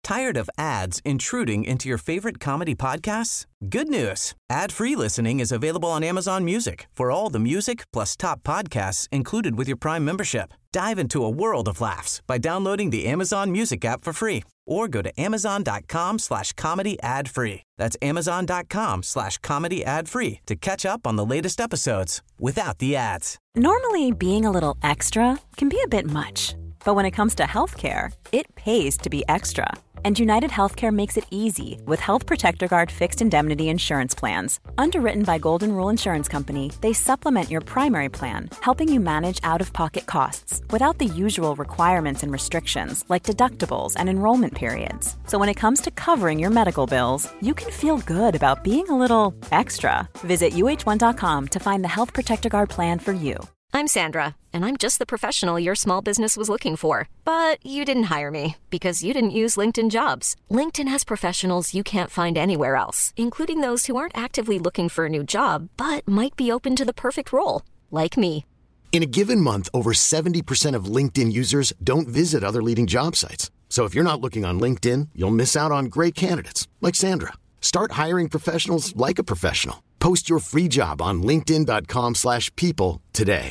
Tired of ads intruding into your favorite comedy podcasts? Good news. Ad-free listening is available on Amazon Music for all the music plus top podcasts included with your Prime membership. Dive into a world of laughs by downloading the Amazon Music app for free or go to amazon.com/comedy ad-free. That's amazon.com/comedy ad-free to catch up on the latest episodes without the ads. Normally, being a little extra can be a bit much. But when it comes to healthcare, it pays to be extra. And United Healthcare makes it easy with Health Protector Guard fixed indemnity insurance plans. Underwritten by Golden Rule Insurance Company, they supplement your primary plan, helping you manage out-of-pocket costs without the usual requirements and restrictions like deductibles and enrollment periods. So when it comes to covering your medical bills, you can feel good about being a little extra. Visit uh1.com to find the Health Protector Guard plan for you. I'm Sandra, and I'm just the professional your small business was looking for. But you didn't hire me because you didn't use LinkedIn Jobs. LinkedIn has professionals you can't find anywhere else, including those who aren't actively looking for a new job, but might be open to the perfect role, like me. In a given month, over 70% of LinkedIn users don't visit other leading job sites. So if you're not looking on LinkedIn, you'll miss out on great candidates, like Sandra. Start hiring professionals like a professional. Post your free job on linkedin.com/people today.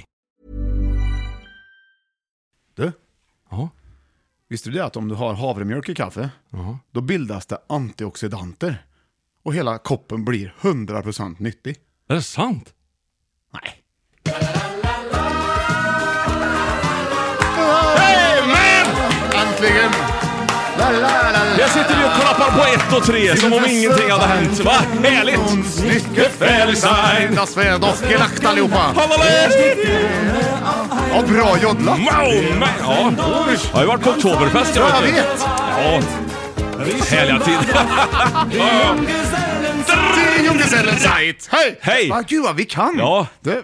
Du? Ja. Visste du det att om du har havremjölk i kaffe, då bildas det antioxidanter. Och hela koppen blir 100% nyttig. Är det sant? Nej. Hey man! Äntligen! Jag sitter vi och klappar på 1 och 3 som om ingenting hade hänt. Va? Härligt! Mycket sign. Das wäre doch gelacht allihopa. Hallå! Ja, bra joddlat. Wow, man. Ja. Jag har ju varit på Oktoberfest. Jag vet. Ja. Härliga tid. Junggesellenzeit. Hej! Hej! Gud vad vi kan. Ja. Det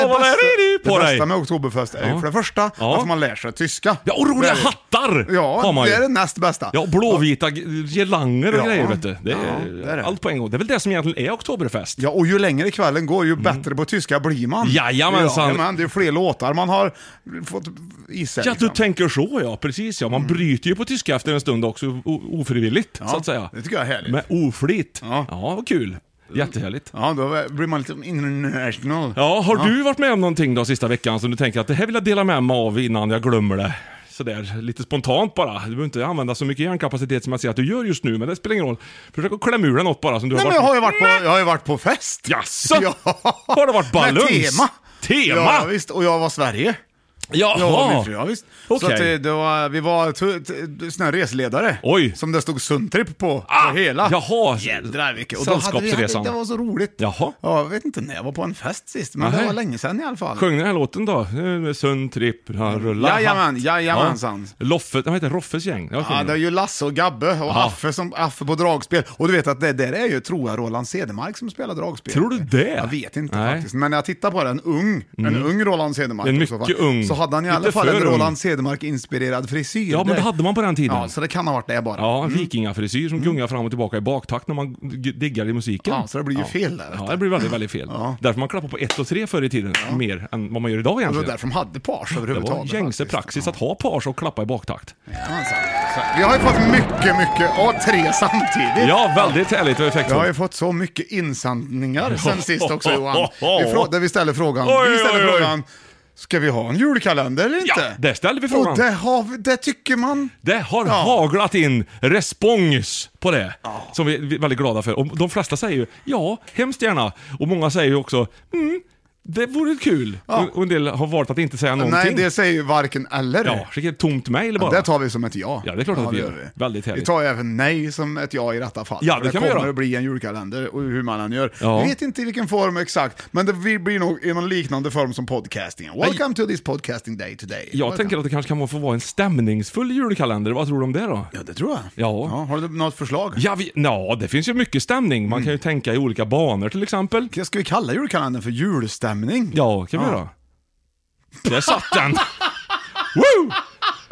bästa med Oktoberfest är för det första att man lär sig tyska. Ja, och roliga hattar. Ja, har man ju. Det är det näst bästa. Ja, blåvita girlanger och grejer, vet du. Det är det. allt på en gång. Det är väl det som egentligen är Oktoberfest. Ja, och ju längre kvällen går, ju bättre på tyska blir man. Jajamensan. Ja, det är fler låtar man har fått i sig. Ja, du tänker så, ja. Precis, ja. Man bryter ju på tyska efter en stund också, ofrivilligt, så att säga. Det tycker jag är härligt. Med oflit. Ja, vad kul. Jättehärligt. Ja, då blir man lite international. Ja, har du varit med om någonting då sista veckan som du tänker att det här vill jag dela med mig av innan jag glömmer det? Sådär, lite spontant bara. Du behöver inte använda så mycket hjärnkapacitet som jag ser att du gör just nu, men det spelar ingen roll. Försök att klämma ur dig något bara som du har varit. Men jag har ju varit på fest. Jaså? Ja. Har det varit balloons? Med tema. Tema? Ja, visst. Och jag var Sverige. Jaha. Ja, visst. Okej. Så att vi var såna här reseledare. Oj. Som det stod Sundtrip på hela. Jaha. Jädrar vilket. Och då Sällskapsresan. det var så roligt. Jaha. Ja, jag vet inte när jag var på en fest sist, men det var länge sedan i alla fall. Sjöng den här låten då? Sundtrip, Jajamensan. Loffe, vad heter Roffes gäng? Ja, det är ju Lasse och Gabbe och Affe på dragspel. Och du vet att det där är ju, tror jag, Roland Cedermark som spelar dragspel. Tror du det? Jag vet inte Nej. faktiskt. Men när jag tittar på det, en ung Roland Cedermark. En mycket ung. Så hade han i Lite alla fall en för ung. Roland Cedermark-inspirerad frisyr. Ja, men det hade man på den tiden. Ja, så det kan ha varit det bara. Ja, en vikingafrisyr som gungar fram och tillbaka i baktakt när man diggar i musiken. Ja, så det blir ju fel där. Ja, det blir väldigt, väldigt fel. Ja. Därför man klappar på 1 och 3 förr i tiden, mer än vad man gör idag Och egentligen. det var därför de hade page Det överhuvudtaget. var gängse faktiskt. praxis att ha page och klappa i baktakt. Jajamensan. Så vi har ju fått mycket, 3 samtidigt. Ja, väldigt härligt och effektfullt. Vi har ju fått så mycket insändningar sen sist också, Johan. Där vi ställer frågan. Oj. Ska vi ha en julkalender eller inte? Ja, det ställer vi frågan. Och det tycker man. Det har haglat in respons på det, som vi är väldigt glada för. Och de flesta säger ju, ja, hemskt gärna. Och många säger ju också, det vore kul. Och en del har valt att inte säga någonting. Nej, det säger ju varken eller. Ja, skicka ett tomt mejl bara. Det tar vi som ett ja. Ja, det är klart att vi gör. Väldigt härligt. Vi tar även nej som ett ja i detta fall. Ja, det kan vi göra. kommer att bli en julkalender och hur man än gör. Ja. Jag vet inte i vilken form exakt, men det blir nog i någon liknande form som podcastingen. Welcome to this podcasting day today. Jag tänker att det kanske kan få vara en stämningsfull julkalender. Vad tror du om det då? Ja, det tror jag. Ja. Har du något förslag? Ja, det finns ju mycket stämning. Man kan ju tänka i olika banor till exempel. Ska vi kalla julkalendern för julstämning? Ja, kan vi göra. Där satt den. Woo!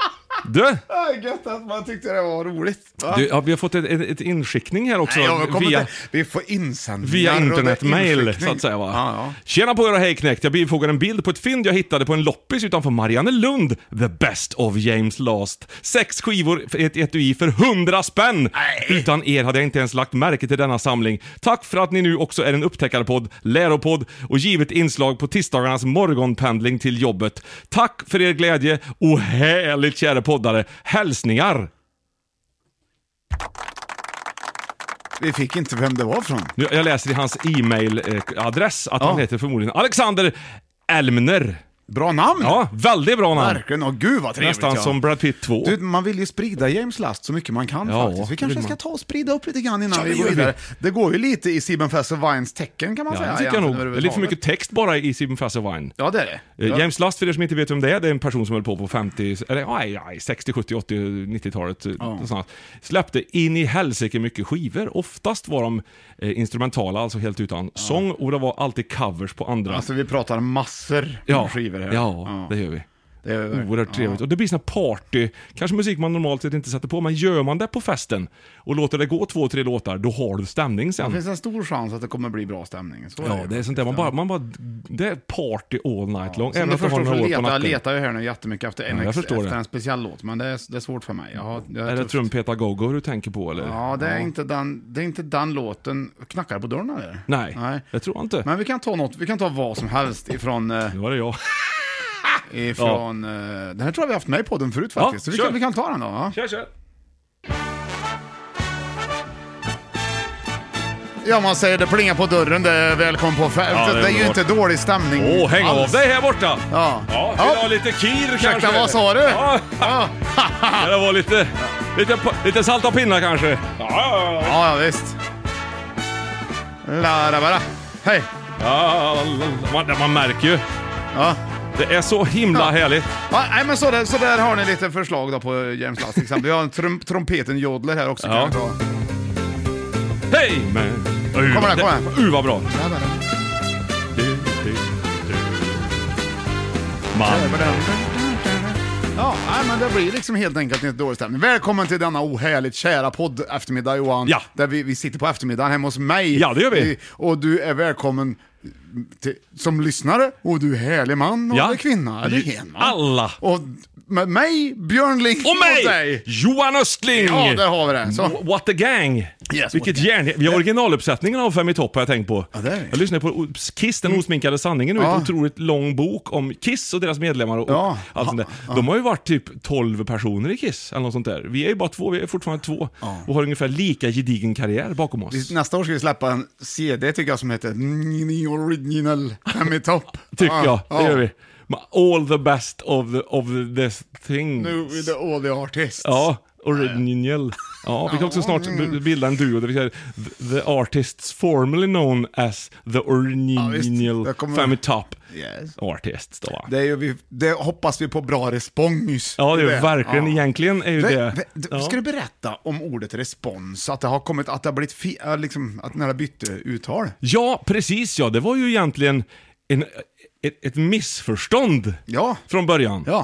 Du? Gött att man tyckte det var roligt. Ja, vi har fått ett inskickning här också. Vi får insändningar via internetmail, så att säga, va? Ja. Tjena på er och hej knäckt. Jag bifogar en bild på ett fynd jag hittade på en loppis utanför Mariannelund. The best of James Last. 6 skivor för ett etui för 100 spänn. Utan er hade jag inte ens lagt märke till denna samling. Tack för att ni nu också är en upptäckarpodd, läropodd och givet inslag på tisdagarnas morgonpendling till jobbet. Tack för er glädje och härligt kära poddare. Hälsningar. Vi fick inte vem det var från. Jag läser i hans e-mailadress att han heter förmodligen Alexander Elmner. Bra namn. Ja, väldigt bra namn. Verkligen, och gud vad trevligt. Nästan som Brad Pitt 2. Du, man vill ju sprida James Last så mycket man kan faktiskt. Vi kanske ska ta och sprida upp lite grann innan vi går vidare. Det går ju lite i Sieben Fest och Vines tecken kan man säga. Det tycker jag nog. Det är lite för mycket text bara i Sieben Fest och Vine. Ja, det är det. James Last, för er som inte vet vem det är en person som höll på 50, eller 60, 70, 80, 90-talet. Släppte in i helsike mycket skivor. Oftast var de instrumentala, alltså helt utan sång, och det var alltid covers på andra. Alltså vi pratar massor av skivor här. Ja, det gör vi. Det är oerhört trevligt. Och det blir såna party, kanske musik man normalt sett inte sätter på, men gör man det på festen och låter det gå 2-3 låtar, då har du stämning sen. Det finns en stor chans att det kommer bli bra stämning. Så det är sånt där, man bara det är party all night long. Även om jag letar ju här nu jättemycket efter en speciell låt, men det är svårt för mig. Är det Trumpeta Go-Go du tänker på, eller? Ja, det är inte den låten. Knackar på dörren eller? Nej, det tror jag inte. Men vi kan ta vad som helst ifrån... Nu var det jag. Ifrån... Den här tror jag vi har haft med i podden förut faktiskt. Så vi kan ta den då. Ja. Kör. Ja, man säger det plingar på dörren, det är välkommen på fältet. Det är ju inte dålig stämning. Häng av dig här borta. Ja. Vill du ha lite kir kanske? Vad sa du? Ja. Det var lite salta pinnar kanske. Ja, visst. Lära bara. Hej. Ja, man märker ju. Ja. Det är så himla härligt. Ja, nej, men så där har ni lite förslag då på James Last till exempel. Vi har en trumpeten jodler här också. Ja. Hej man. Kommer. Vad bra. Ja, men det blir liksom helt enkelt inte dålig stämning. Välkommen till denna ohärligt kära podd eftermiddag, Johan. Ja. Där vi sitter på eftermiddagen hemma hos mig. Ja, det gör vi. Och du är välkommen som lyssnare, och du är härlig man eller kvinna eller hen. Alla. Och med mig, Björn Link, och mig, Johan Östling. Ja, där har vi det. Så. What a gang. Yes, vilket järn. Vi har originaluppsättningen av 5 i topp har jag tänkt på. Ja, det är det. Jag lyssnade på Kiss, den osminkade sanningen nu. En otroligt lång bok om Kiss och deras medlemmar och allt sånt där. De har ju varit typ 12 personer i Kiss eller något sånt där. Vi är ju bara 2, vi är fortfarande 2 och har ungefär lika gedigen karriär bakom oss. Nästa år ska vi släppa en CD tycker jag som heter Original 5 i topp. Tycker jag, det gör vi. All the best of the things. Nu with all the artists. Ja, original. Ja, vi kan också snart bilda en duo där vi säger the artists formerly known as the original 5 i topp artists då. Det hoppas vi på bra respons. Ja, det är verkligen. Egentligen är ju det. Ska du berätta om ordet respons? Att det har kommit, att det har blivit liksom, att när det bytte uttal? Ja, precis. Ja, det var ju egentligen ett missförstånd från början. Ja,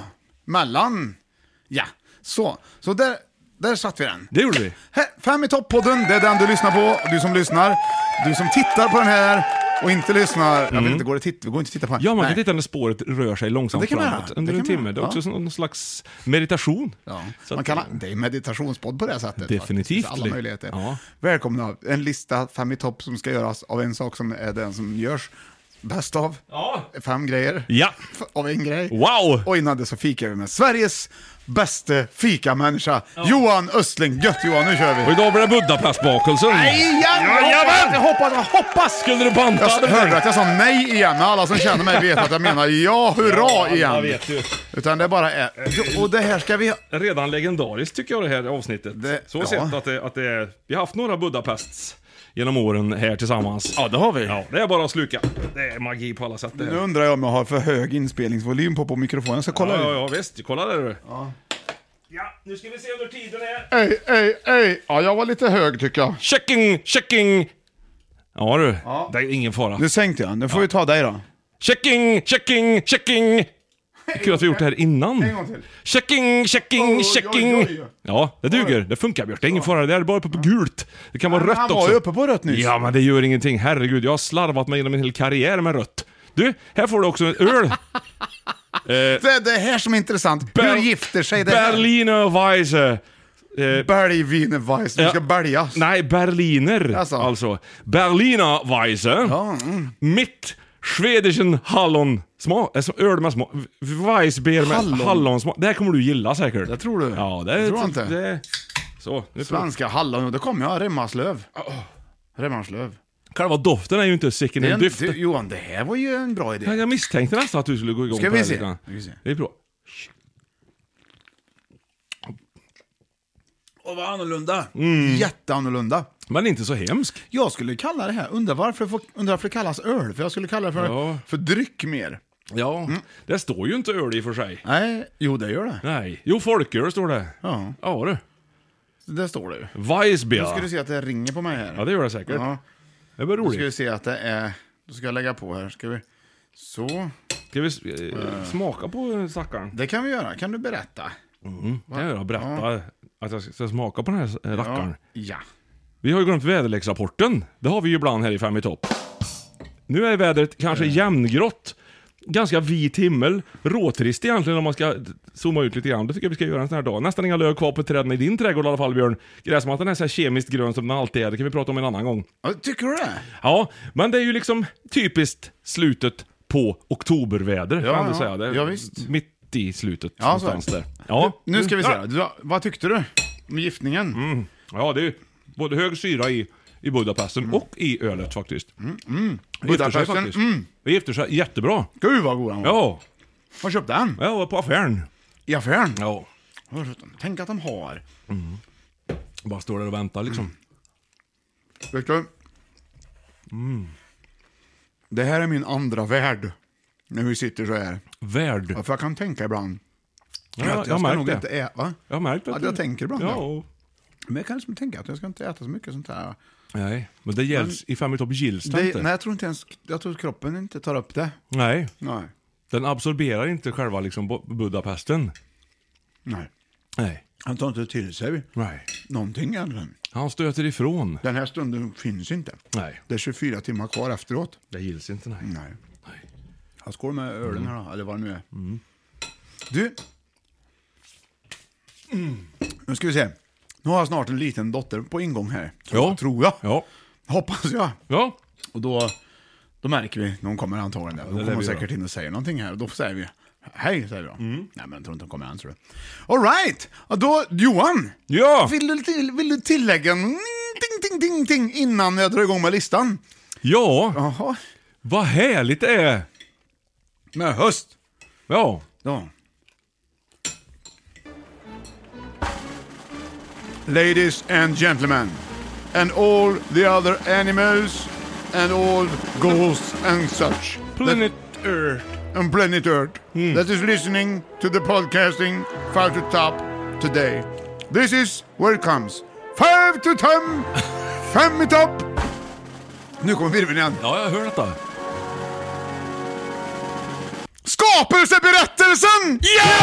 Så där satt vi den. Det gjorde vi. 5 i topp-podden, det är den du lyssnar på. Du som lyssnar, du som tittar på den här och inte lyssnar. Jag vet inte, går det går inte att titta på den. Ja, man kan titta när spåret rör sig långsamt framåt under en timme. Det är också någon slags meditation. Ja. Så det är meditationspodd på det sättet. Definitivt. Alla möjligheter. Ja. Välkomna. En lista 5 i topp som ska göras av en sak som är den som görs bäst av. 5 grejer. Ja. Av en grej. Wow! Och innan det så fikar vi med Sveriges bästa fika-människa, Johan Östling. Gött Johan, nu kör vi. Och idag blir det Buddha-plastbakelsen. Nej, jag hoppas. Skulle du banta? Jag hörde att jag sa nej igen. Alla som känner mig vet att jag menar hurra igen. Jag vet ju. Utan det bara är... Och det här ska vi... Redan legendariskt tycker jag det här avsnittet. Sett att det är... Vi har haft några Buddha-plasts genom åren här tillsammans. Ja, det har vi. Ja, det är bara att sluka. Det är magi på alla sätt. Nu undrar jag om jag har för hög inspelningsvolym på mikrofonen. Jag ska kolla. Ja, visst. Kolla där du. Ja, nu ska vi se under tiden här. Ej. Ja, jag var lite hög tycker jag. Checking. Ja du, det är ingen fara. Nu sänkte jag. Nu får vi ta dig då. Checking. Kul att vi gjort det här innan. En gång till. Checking. Oj. Ja, det duger. Det funkar, Björn. Det är ingen fara. Det är bara uppe på gult. Det kan vara rött Han också. var ju uppe på rött nyss. Ja, men det gör ingenting. Herregud, jag har slarvat mig genom en hel karriär med rött. Du, här får du också en öl. Det är det här som är intressant. Hur gifter sig det här? Berliner Weisse. Berliner Weisse. Du ska bäljas. Nej, Berliner. Alltså. Berliner Weisse. Ja, Mitt Schwedischen Hallon smak. Alltså öl med smak. Weissbier med hallonsmak. Det här kommer du gilla säkert. Det tror du? Ja, det tror jag inte. Det, så, nu Svenska hallon. Då kommer jag. Remmarslöv. Remmarslöv. Själva doften är ju inte sicken en dyft. Johan, det här var ju en bra idé. Jag misstänkte nästan att du skulle gå igång Ska på vi det se? lite. Ska vi se. Det är bra. Och vad annorlunda. Jätteannorlunda. Men inte så hemsk. Jag skulle kalla det här, undrar varför det kallas öl. För jag skulle kalla det för dryck mer. Ja, det står ju inte öl i för sig. Nej, jo det gör det. Nej, jo folköl står det. Ja, Ja du. det står det ju. Weissbier. Nu ska du se att det ringer på mig här. Ja, det gör det säkert. Ja. Det var Nu ska vi roligt. se att det är... Då ska jag lägga på här. Ska vi... Så. Ska vi smaka på stackaren? Det kan vi göra. Kan du berätta? Det gör jag. Berätta att jag ska smaka på den här rackaren. Ja. Vi har ju glömt väderleksrapporten. Det har vi ju ibland här i 5 i topp. Nu är vädret kanske jämngrått. Ganska vit himmel. Råtrist egentligen om man ska zooma ut lite grann. Det tycker jag vi ska göra en sån här dag. Nästan inga löv kvar på träden i din trädgård i alla fall, Björn. Gräsmattan är så här kemiskt grön som den alltid är. Det kan vi prata om en annan gång. Tycker du det? Ja, men det är ju liksom typiskt slutet på oktoberväder, kan man säga. Det är ja, visst. mitt i slutet Ja, någonstans där. Ja. Nu ska vi se. Vad tyckte du om giftningen? Ja, det är både hög syra i Budapesten och i ölet faktiskt. Budapesten, Det gifter sig jättebra. Gud vad god den var. Ja, Var köpte den? ja, på affären. I affären? Ja, Tänk att de har. bara står där och väntar liksom. Vet du? Det här är min andra värld. När vi sitter så här. Värd. Ja, för jag kan tänka ibland. Ja, att jag jag ska märkt nog det. inte äta. Va? Jag har märkt Ja, jag tänker ibland. Ja. Men jag kan liksom tänka att jag ska inte äta så mycket sånt här. Nej, men det gälls i 5 i topp gills det inte. Nej, jag tror inte ens. Jag tror att kroppen inte tar upp det. Nej, Nej. den absorberar inte själva liksom Budapesten. Nej. Nej. Han tar inte till sig Nej. någonting egentligen. Han stöter ifrån. Den här stunden finns inte. Nej, Det är 24 timmar kvar efteråt. det gills inte, nej. Nej. Jag skål med ölen här då, eller vad det nu är. Du. Nu ska vi se. Nu har jag snart en liten dotter på ingång här. Tror jag. Ja. Hoppas jag. Ja. Och då märker vi, någon kommer antagligen där. Då lär kommer vi säkert in och säger någonting här. Och då säger vi, hej, säger vi då. Nej, men jag tror inte de kommer an, tror du. All right. Och då, Johan. Ja. Vill du tillägga en ting innan jag drar igång med listan? Ja. Jaha. Vad härligt det är. Med höst. Ja. Ja. Ladies and gentlemen, and all the other animals, and all ghosts and such. Planet Earth. And Planet Earth that is listening to the podcasting 5 to top today. This is where it comes. 5 to 10, 5 i topp. Nu kommer virveln igen. Ja, jag hör detta. Skapelseberättelsen!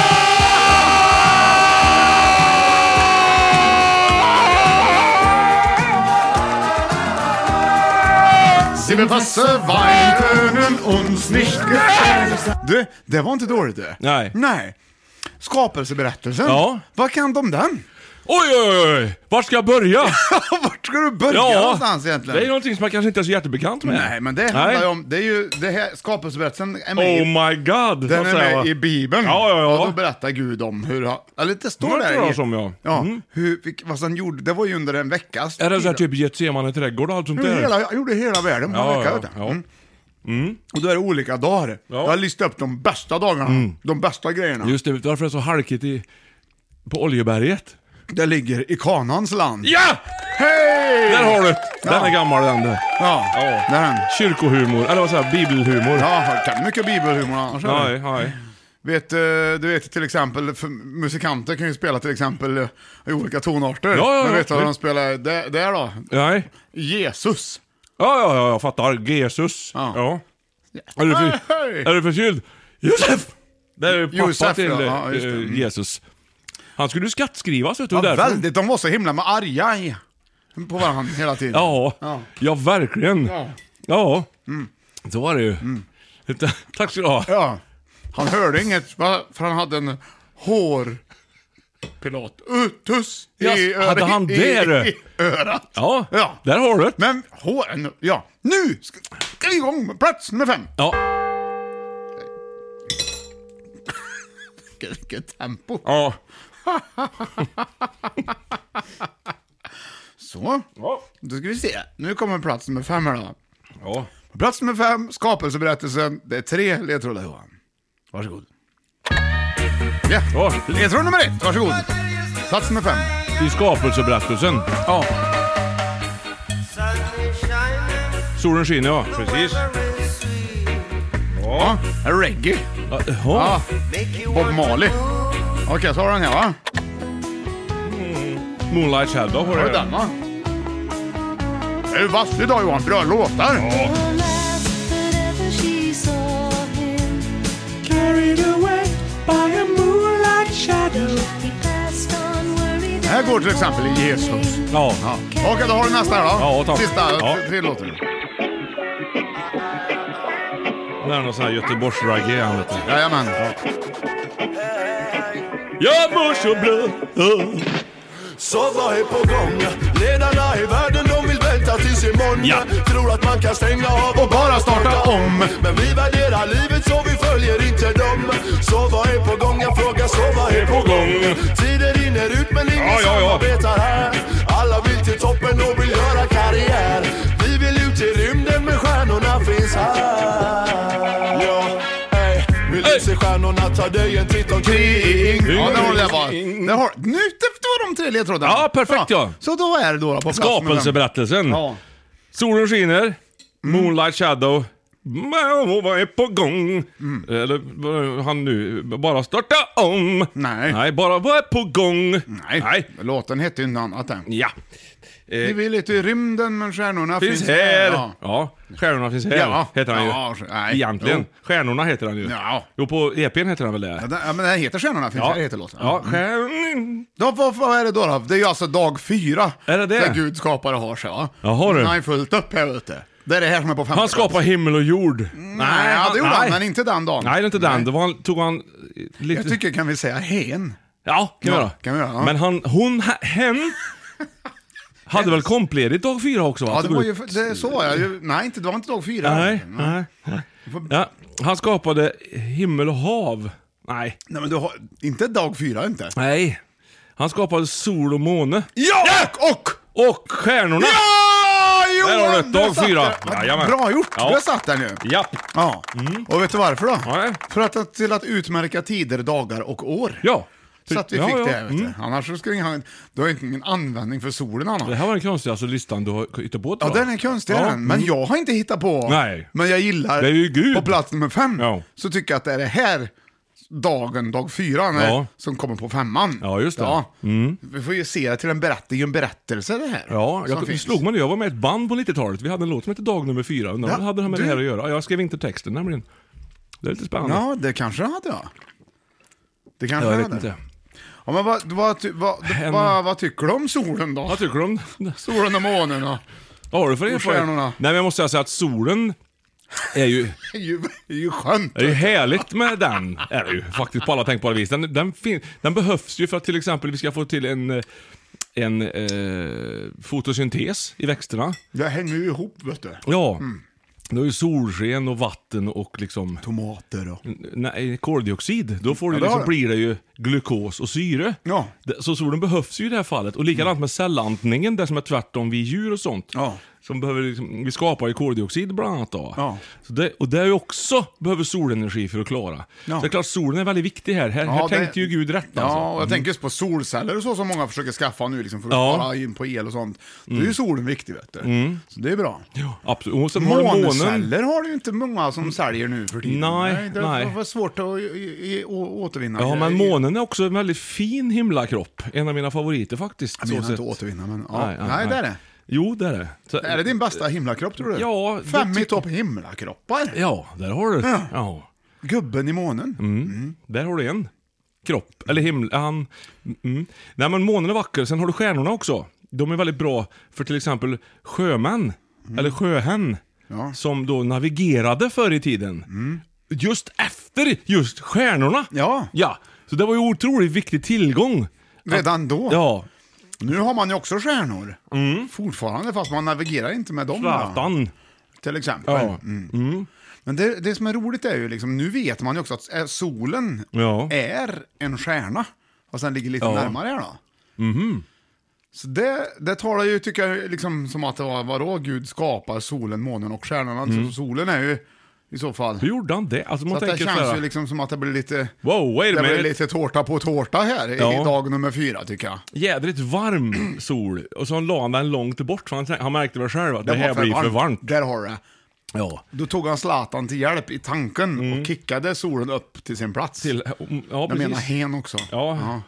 Sie befasse Weinen uns nicht gefällt. Du, det var inte dåligt det. Nej. Skapelseberättelsen. Ja. Vad kan de den? Oj. Vart ska jag börja? Vart ska du börja någonstans egentligen? Det är någonting som man kanske inte är så jättebekant med. Nej, men det handlar ju om, det är ju, det här skapelseberättelsen är med Oh my god. den är med i Bibeln. Ja. Och då berättar Gud om hur, eller det står Det där tror jag i, som, ja. vad han gjorde, det var ju under en veckas Är det så här tid. typ Getsemane trädgård och allt sånt där? Jag gjorde hela världen på en vecka. Vet du. Och då är det olika dagar. Ja. Jag har listat upp de bästa dagarna, de bästa grejerna. Just det, varför är det så halkigt på Oljeberget? Det ligger i Kanans land. Ja! Hej! Där har du det. Den är gammal den där. Ja, den. Kyrkohumor, eller vad säger jag, bibelhumor. Ja, kan mycket bibelhumor annars. Nej. Du vet till exempel, för musikanter kan ju spela till exempel i olika tonarter. Ja. Men vet du vad de spelar där då? Nej. Jesus. Ja, jag fattar. Jesus. Ja. Ja. Är du förkyld? Josef! Det är pappa Josef, till ja, just det. Jesus. Han skulle ju skattskrivas, vet du, Ja, därför. väldigt. De var så himla med arga på varandra hela tiden. Ja, verkligen. Ja. Så var det ju. Tack ska du ha. Ja. Han hörde inget, för han hade en hårpilat. Tuss i örat. Hade han det? I örat. Ja, Ja. där har du det. Men håren, ja. Nu ska vi igång med plats nummer 5. Ja. Vilket tempo. Ja. Så, då ska vi se. Nu kommer plats nummer 5 här då. Ja. På plats nummer 5, skapelseberättelsen. Det är 3 ledtrådar, Johan. Varsågod. Ja, ledtråd nummer 1, varsågod. Plats nummer 5. I skapelseberättelsen. Ja. Solen skiner, ja. Precis. Ja, reggae. Ja. Bob Marley. Okej, så har du den här, va? Moonlight Shadow har Har du det. den, va? Det är vass idag, Johan. Bra låtar. Ja. Det här går till exempel i Jesus. Ja. Okej, då har du nästa här då. Ja, tack. Sista, Ja. 3 låtar. Det är någon sån här Göteborgs-reggae, han vet du. Jajamän. Jag mår så bra. Så vad är på gång? Ledarna i världen, de vill vänta tills imorgon. Ja. Tror att man kan stänga av och bara starta om. Men vi värderar livet så vi följer inte dem. Så vad är på gång? Jag frågar, så vad är på gång? Tiden rinner ut men ingen samarbetar här. Alla vill till toppen och vill göra karriär. Vi vill ut i rymden men stjärnorna finns här. Ja, hej. Vill du se stjärnorna, ta dig en titt omkring. Ja, det har det bara. Nu var de 3 ledtrådarna. Ja, perfekt, ja. Så då är det då på plats nummer 5. Skapelseberättelsen. Ja. Solen skiner. Moonlight Shadow. Vad är på gång? Eller han nu bara starta om. Nej, bara vad är på gång? Nej. Låten heter ju något annat än. Ja. Vi vill lite i rymden men stjärnorna Finns här. Ja. Ja, stjärnorna finns här. Ja. Heter han ju. Ja, nej. Egentligen. Jo. Stjärnorna heter han ju. Ja. Jo, på EP:n heter han väl det? Ja, men den heter stjärnorna finns här, heter låten. Ja, Då, vad är det då? Det är ju alltså dag 4. Är det det? Där Gud skapare har sig, va? Jaha, du. Han är fullt upp här ute. Det är det här som är på 5. Han skapar himmel och jord. Nej, ja, det gjorde han, men inte den dagen. Nej, det är inte den. Det var tog han lite... Jag tycker, kan vi säga hen? Ja, kan vi göra. Kan vi göra, ja. Men hen hade väl kompledigt dag 4 också, va? Ja, det var ju, så var jag ju. Nej, det var inte dag 4. Nej. Ja, han skapade himmel och hav. Nej, men du har inte dag 4 inte. Nej. Han skapade sol och måne. Ja! Och stjärnorna. Ja! Johan, där har du dag satt 4. där. Bra gjort, Ja. det satt där nu. Ja. Ja. Och vet du varför då? Nej. För att till att utmärka tider, dagar och år. Ja. Så att vi Ja, fick ja. det här, vet du. Annars så skulle du har inte ingen användning för solen annars. Det här var den konstigaste listan du har hittat på. Ja, den är konstig, men jag har inte hittat på. Nej. Men jag gillar, Det är ju Gud. på plats nummer 5, Ja. så tycker jag att det är det här dag 4 Ja. som kommer på 5:an. Ja, just det. Ja. Vi får ju se det till en berättelse det här. Ja, som jag finns. slog mig nu. Jag var med i ett band på 90-talet. Vi hade en låt som hette Dag nummer 4. Vad hade det här med du- det här att göra? Jag skrev inte texten nämligen. Det är lite spännande. Ja, det kanske hade jag. Det kanske jag jag vet hade. inte. Ja, men vad tycker du om solen då? Vad tycker du om... Solen och månen då? Vad har du för Och erfarenhet? stjärnorna. Nej, men jag måste säga att solen är ju... Det är ju skönt. Det är ju härligt med den, är det ju faktiskt på alla tänkbara vis. Den behövs ju för att till exempel vi ska få till en fotosyntes i växterna. Det hänger ju ihop, vet du. Ja, det är ju solsken och vatten och liksom... Tomater och... Nej, koldioxid. Då får du det har liksom, det. blir det ju glukos och syre. Ja. Så solen behövs ju i det här fallet. Och likadant med cellantningen, där som är tvärtom vid djur och sånt. Ja. Som behöver liksom, vi skapar ju koldioxid bland annat då. Ja. Så det är ju också behöver solenergi för att klara. Ja. Så det är klart, solen är väldigt viktig här. Här det- tänkte ju Gud rätt Ja, alltså. och jag tänker just på solceller och så som många försöker skaffa nu liksom, för att Ja. spara in på el och sånt. Då är ju solen viktig, vet du. Så det är bra. Ja, absolut. Och sen har du månen. Månceller har det ju inte många som säljer nu för tiden. Nej, det nej. var svårt att återvinna. Ja, men månen är också en väldigt fin himlakropp. En av mina favoriter faktiskt. Jag menar så inte sett. återvinna, men nej, det är det. Jo, det är det. Så, Är det din bästa himlakropp, tror du? Ja, det 5 i tycker- topp himlakroppar. Ja, där har du. Ja. Gubben i månen. Där har du en kropp, eller himmel. Nej, men månen är vacker. Sen har du stjärnorna också. De är väldigt bra för till exempel sjömän eller sjöhän som då navigerade förr i tiden. Just efter just stjärnorna. Ja. Så det var ju otroligt viktig tillgång. Redan då? Ja. Nu har man ju också stjärnor. Fortfarande, fast man navigerar inte med dem. Zlatan. Till exempel. Ja. Men det som är roligt är ju liksom, nu vet man ju också att solen är en stjärna. Och sen ligger lite närmare här då. Så det talar ju, tycker jag, liksom som att det var, vadå, Gud skapar solen, månen och stjärnorna. Så solen är ju i så fall. Hur gjorde han det? Alltså, man så tänker det känns ju liksom som att det blir lite det blir lite tårta på tårta här i dag nummer 4, tycker jag. Jädrigt varm sol. Och så la han den långt bort, för han märkte väl själv att det här blir för varmt. Där har du det. Ja. Då tog han Zlatan till hjälp i tanken och kickade solen upp till sin plats. Jag menar hen också. Ja.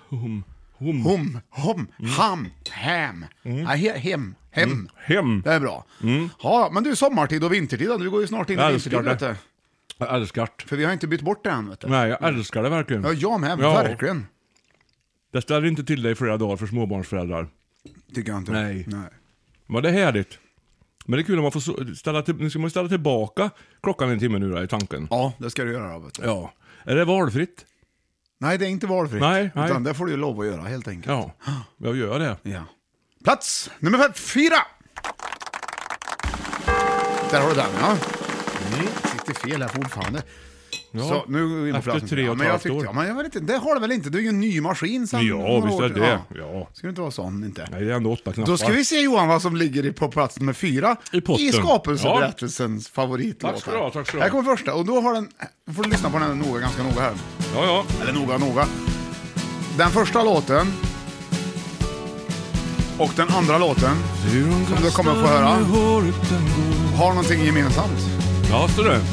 Hem. Det är bra. Ja, men du, sommartid och vintertid då? Du går ju snart in i vintertid, vet du. Jag älskar det. För vi har inte bytt bort det än, vet du. Nej, jag älskar det verkligen. Ja, jag med, verkligen. Det ställer inte till dig flera dagar för småbarnsföräldrar. Tycker jag inte. Nej. Men det är härligt. Men det är kul om man får nu ska man ställa tillbaka klockan en timme nu då, i tanken. Ja, det ska du göra, vet du. Ja. Är det valfritt? Nej, det är inte valfritt. Nej. Utan det får du ju lov att göra, helt enkelt. Ja, jag gör det. Ja. Plats nummer 4. Där har du den, ja. Sitter fel här fortfarande. Ja, så nu är efter 3 och men jag tyckte, men jag vet inte, det har du väl inte? Du är ju en ny maskin sen. Ja, visst är det. Ja. Ska det inte vara sån, inte? Nej, det är ändå 8 knappar. Då ska vi se, Johan, vad som ligger på plats nummer 4 i skapelseberättelsens favoritlåt. Tack ska du ha. Här kommer första, och då har den, får du lyssna på den ganska noga här. Ja. Eller noga. Den första låten och den andra låten som du kommer att få höra har någonting gemensamt. Ja, så det.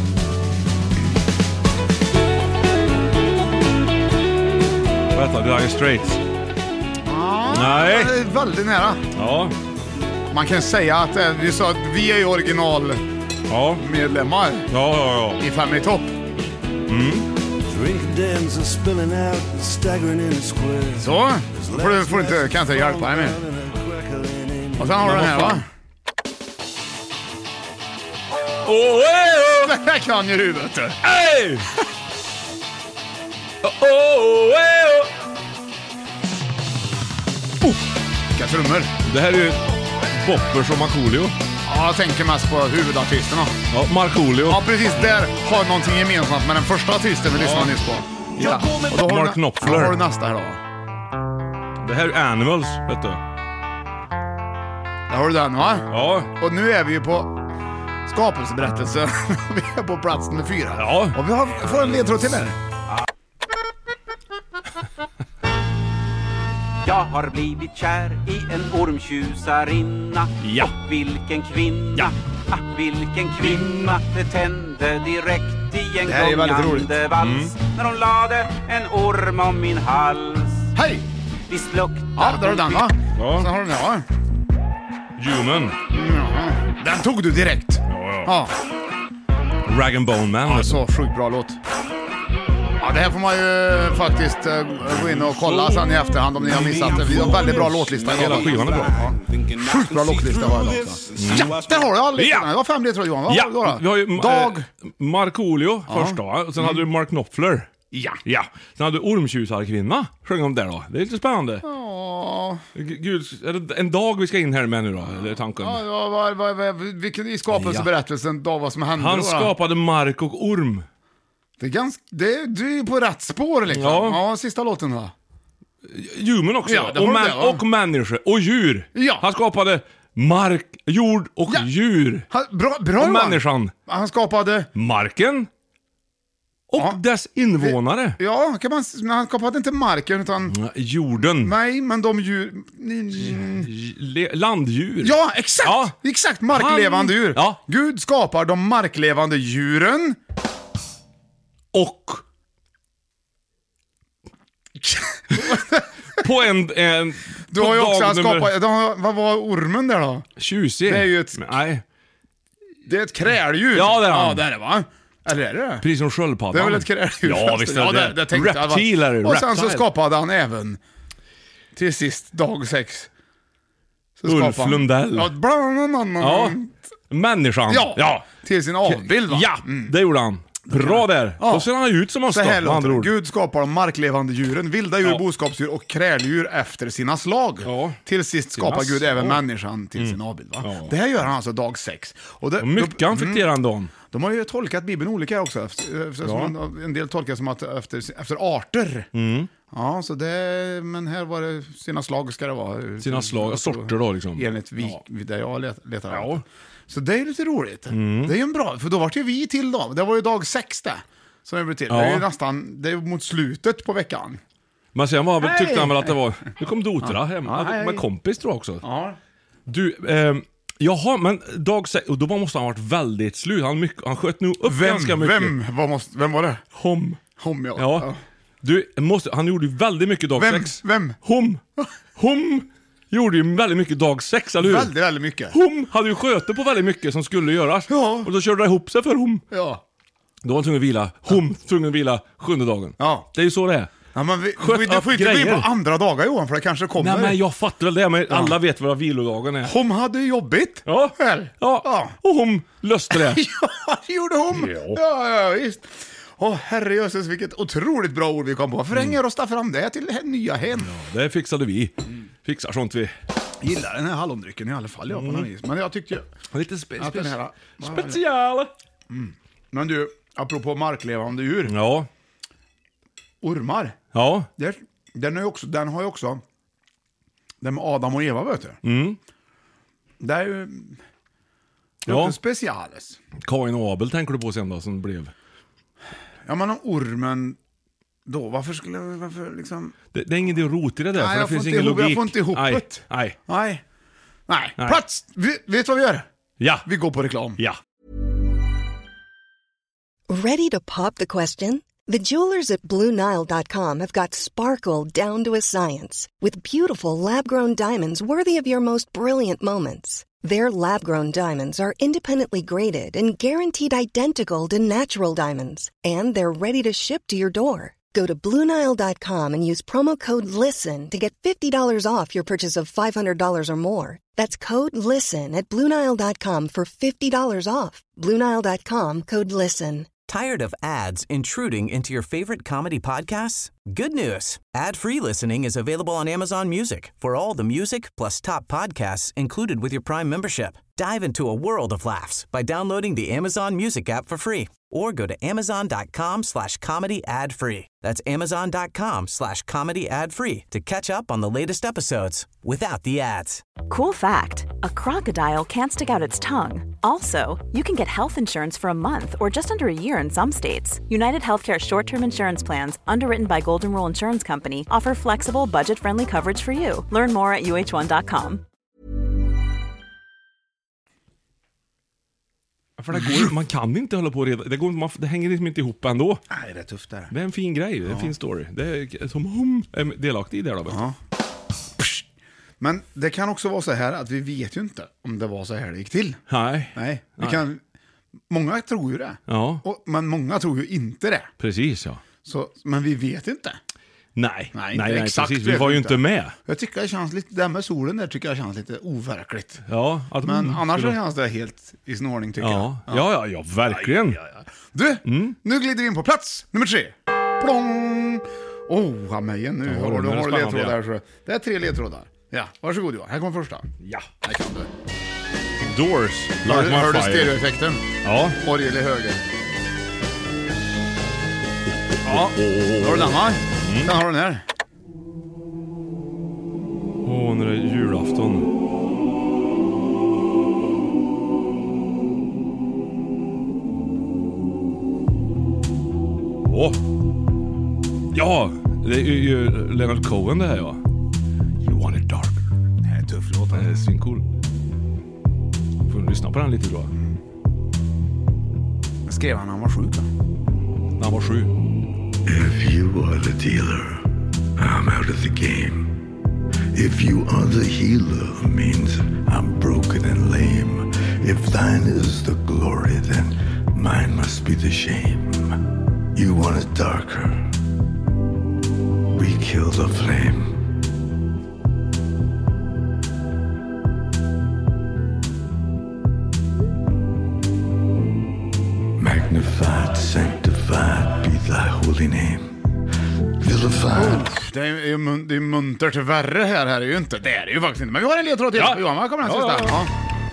Vad heter det? Dire Straits? Nej. Det är väldigt nära. Ja. Man kan säga att vi sa att vi är ju original medlemmar i 5 i topp. Så, får du inte, kan inte hjälpa dig med. Och sen har du den här, va? Det här kan ju du, vet du. Hey! Vilka trummor. Det här är ju Boppers och Markoolio. Ja, jag tänker mest på huvudartisterna. Ja, Markoolio. Ja, precis. Där har någonting gemensamt med den första artisten vi lyssnade nyss på. Ja. Och då har Mark Knopfler. Då har du nästa här då. Det här är Animals, vet du. Där har du den, va? Ja. Och nu är vi ju på skapelseberättelsen. Vi är på plats nummer 4. Ja. Och vi får en ledtråd till här. Jag har blivit kär i en ormtjusarinna. Ja. Och vilken kvinna, vilken kvinna. Det tände direkt i en gångande vals när hon lade en orm om min hals. Hej! Visst luktar. Ja, där har du den, va? Ja. Sen har du den här, va? Human. Den tog du direkt. Ja. Rag and Bone Man. Ja, så sjukt bra låt. Ja, det här får man ju faktiskt gå in och kolla sen i efterhand om ni har missat det. Vi har en väldigt bra låtlista idag. Hela skivan är bra. Sjukt bra låtlista var det också. Ja, där har du alla listorna. Det var 5 ledtrådar, Johan. Ja, vi har ju Dag. Markoolio första, va? Och sen hade du Mark Knopfler. Ja. Sen hade du Ormtjusarkvinna. Sjöng om där då. Det är lite spännande. Ja. Gud, är det en dag vi ska in här med nu då? Eller tanken? Vilken i skapelseberättelsen dag vad som hände Han då? skapade mark och orm. Det är ganska, du är på rätt spår liksom. Ja, sista låten då. Human också. Ja, och människor och djur. Ja. Han skapade mark, jord och djur. Bra och människan. Han skapade marken och dess invånare. Ja, han skapade inte marken utan jorden. Nej, men de djur landdjur. Ja, exakt. Ja. Exakt, marklevande djur. Ja. Gud skapar de marklevande djuren och på en du har ju också skapat, vad var ormen där då? Tjusig. Det är ju ett nej. Det är ett kräldjur. Ja, det är han. Ja, det är det, va? Eller är det? Precis som sköldpaddan. Det är väl ett kräldjur? Ja, visst är det. Det tänkte jag. Reptil. Och sen så skapade han även till sist dag 6. Ulf Lundell. Ja, människan. Ja, till sin avbild, va? Ja, det gjorde han. Bra där. Ja. Och ser han ut som oss så här då, med andra låter ord. det. Gud skapar de marklevande djuren, vilda djur, boskapsdjur och kräldjur efter sina slag. Ja. Till sist skapar Gud även människan till sin avbild, va? Ja. Det här gör han alltså dag 6. Och mycket han fick den dagen. De har ju tolkat Bibeln olika också. En del tolkar som att efter arter. Ja, så det, men här var det sina slag ska det vara. Sina slag, sorter då liksom. Enligt där jag letar. Ja. Så det är lite roligt. Det är ju en bra, för då var det ju vi till då. Det var ju dag 6 det. Som jag blev till. Ja. Det är ju nästan, det är mot slutet på veckan. Men sen tyckte han väl att det var... Nu kom Dotra hem. Med kompis tror jag också. Ja. Du, jaha, men dag 6... Och då måste han ha varit väldigt slut. Han sköt nog upp ganska mycket. Vem var det? Hom, ja. Du, han gjorde ju väldigt mycket dag 6. Vem? Hom gjorde ju väldigt mycket dag 6, eller hur? Väldigt mycket. Hom hade ju sköte på väldigt mycket som skulle göras. Ja. Och då körde det ihop sig för Hom. Ja. Då var han tvungen att vila. Hom tvungen att vila 7:e dagen. Ja. Det är ju så det är. Ja, men du får inte gå in grejer på andra dagar, Johan, för det kanske kommer. Nej, men jag fattar väl det, men alla vet vad vilodagen är. Hom hade jobbigt. Ja. Väl? Ja. Och Hom löste det. Ja, det gjorde Hom. Ja, visst. Herrejösses, vilket otroligt bra ord vi kom på. För länge rösta fram det till det nya hem. Ja, det fixade vi. Fixar sånt vi. Gillar den här hallondrycken i alla fall, på något vis. Men jag tyckte ju lite special. Men du, apropå marklevande djur. Ja. Ormar. Ja. Den har ju också den med Adam och Eva, vet du. Det är ju också speciales. Kain och Abel tänker du på sen då, som blev... Ja, men om ormen då, varför liksom... Det är ingen rot i det där, Nej, för det finns ingen logik. Jag får inte ihop det. Nej. Plats! Vet du vad vi gör? Ja. Vi går på reklam. Ja. Ready to pop the question? The jewelers at BlueNile.com have got sparkle down to a science with beautiful lab-grown diamonds worthy of your most brilliant moments. Their lab-grown diamonds are independently graded and guaranteed identical to natural diamonds, and they're ready to ship to your door. Go to BlueNile.com and use promo code LISTEN to get $50 off your purchase of $500 or more. That's code LISTEN at BlueNile.com for $50 off. BlueNile.com, code LISTEN. Tired of ads intruding into your favorite comedy podcasts? Good news. Ad-free listening is available on Amazon Music for all the music plus top podcasts included with your Prime membership. Dive into a world of laughs by downloading the Amazon Music app for free or go to amazon.com/comedy ad-free. That's amazon.com/comedy ad-free to catch up on the latest episodes without the ads. Cool fact, a crocodile can't stick out its tongue. Also, you can get health insurance for a month or just under a year in some states. United Healthcare short-term insurance plans, underwritten by Golden Rule Insurance Company, offer flexible, budget-friendly coverage for you. Learn more at uh1.com. För det går, man kan inte hålla på det hänger liksom inte ihop ändå. Nej, det är tufft där. Det är en fin grej, det är en fin story. Det är som Hom är delaktig i det då. Ja. Men det kan också vara så här att vi vet ju inte om det var så här det gick till. Nej. Många tror ju det. Ja. Men många tror ju inte det. Precis, ja. Men vi vet inte. Nej, exakt, precis. Vi var ju inte med. Jag tycker det känns lite, det med solen där tycker jag känns lite overkligt. Ja, men annars känns det helt i sin ordning tycker jag. Ja, verkligen. Ja. Du, nu glider vi in på plats nummer 3. Plong! Hamejen, nu har du ledtrådar här. Så. Det är 3 ledtrådar. Ja, varsågod Johan. Här kommer första. Ja. Här kan du. Doors. Hör du stereoeffekten? Ja. Orgel i höger. Ja, har du den va? Sen har du den här. När det är julafton. Ja, det är ju Leonard Cohen det här, ja. You want it darker. Det här är tuff låt. Det är svincool. Får du lyssna på den lite då? Skrev han var sjuk va? Han var 7. If you are the dealer, I'm out of the game. If you are the healer, means I'm broken and lame. If thine is the glory, then Mine must be the shame. You want it darker. We kill the flame. Magnified, sanctified be thy holy name. Vilified. Det är muntert värre här är ju inte. Det är det ju faktiskt inte. Men vi har en ledtråd till. Johan, vad kommer den sista? Ja.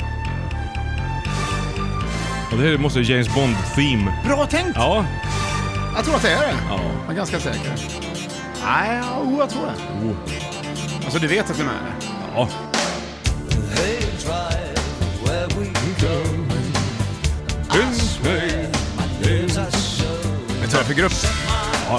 Och det här måste James Bond-theme. Bra tänkt! Ja. Jag tror att det är det. Ja. Jag är ganska säker. Nej, jag tror det. Alltså, du vet att det är det. Ja. Jag tror jag fick grupp. Ja.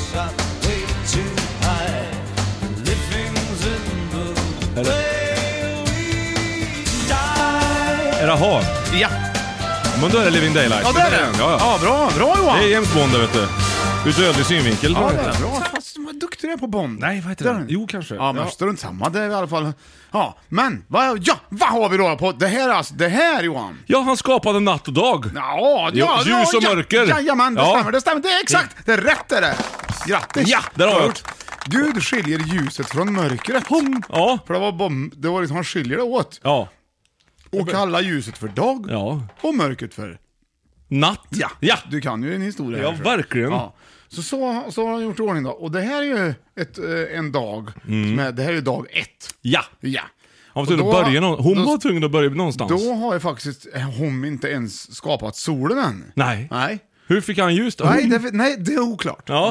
Är det ha? Ja. Men då är det Living Daylights. Ja, det är det. Ja, bra Johan. Det är James Bond, vet du. Ur dödlig synvinkel. Ja, det är bra. Fast vad duktig du är på Bond. Nej, vad heter det? Jo, kanske. Ja, men strunt samma. Det är i alla fall... Ja, men vad har vi då på det här, alltså? Det här, Johan? Ja, han skapade natt och dag. Ljus och mörker. Jajamän, det stämmer. Det är exakt. Det är rätt, är det. Grattis. Ja, där har jag. Gud skiljer ljuset från mörkret. Ja. För det var liksom, han skiljer det åt. Ja. Och kallar ljuset för dag. Ja. Och mörkret för natt. Ja. Du kan ju en historia. Ja, här, verkligen. Ja. Så har han gjort ordning då. Och det här är ju en dag. Det här är dag 1. Ja. Hon var tvungen att börja någonstans. Då har ju faktiskt hon inte ens skapat solen än. Nej. Hur fick han ljus då? Nej, det är oklart. Ja.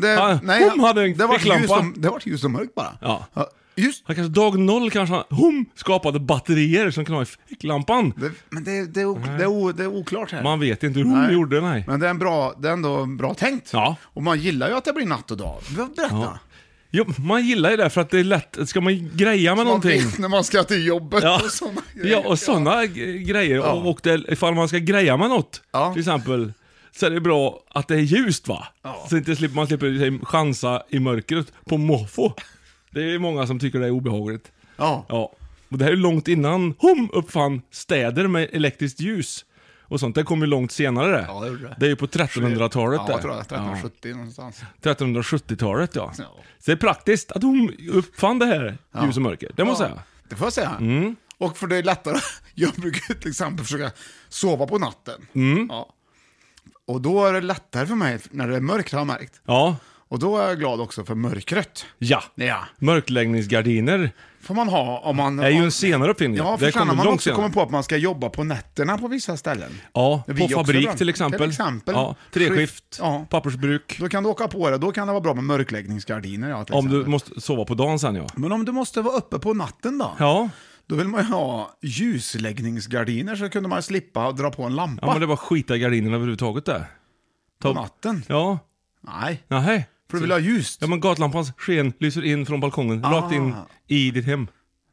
Hon hade en ficklampa. Det var ljus och mörkt bara. Ja. Just. Han kanske dag 0 kanske hon skapade batterier som kan ha i ficklampan. Men det är oklart här. Man vet inte hur hon gjorde, nej. Men det är ändå bra tänkt. Ja. Och man gillar ju att det blir natt och dag. Berätta. Ja. Jo, man gillar ju det för att det är lätt. Ska man greja med någonting när man ska till jobbet och såna grejer. Ja, och såna grejer. Ja. Och ifall man ska greja med något, till exempel, så är det bra att det är ljust, va? Ja. Så inte man slipper chansa i mörkret på måfå. Det är många som tycker det är obehagligt. Ja. Och det här är långt innan hon uppfann städer med elektriskt ljus. Och sånt, det kom ju långt senare det. Ja, det gjorde det. Det är ju på 1300-talet. Ja, jag tror det. 1370 någonstans. 1370-talet, ja. Så det är praktiskt att hon uppfann det här ljus och mörker. Det måste jag säga. Det får jag säga. Och för det är lättare. Jag brukar till exempel försöka sova på natten. Ja. Och då är det lättare för mig när det är mörkt, har jag märkt. Ja. Och då är jag glad också för mörkret. Ja. Mörkläggningsgardiner får man ha om man... är ju en senare uppfinning. Ja, för sen man också kommer på att man ska jobba på nätterna på vissa ställen. Ja, på fabrik till exempel. Ja, treskift, pappersbruk. Då kan du åka på det. Då kan det vara bra med mörkläggningsgardiner. Om du måste sova på dagen sen, Men om du måste vara uppe på natten då? Ja. Då vill man ju ha ljusläggningsgardiner så kunde man slippa och dra på en lampa. Ja, men det var skita gardinerna överhuvudtaget där. På natten? Ja. Nej. För du vill ha ljus. Ja, men gatlampans sken lyser in från balkongen. Rakt in i ditt hem.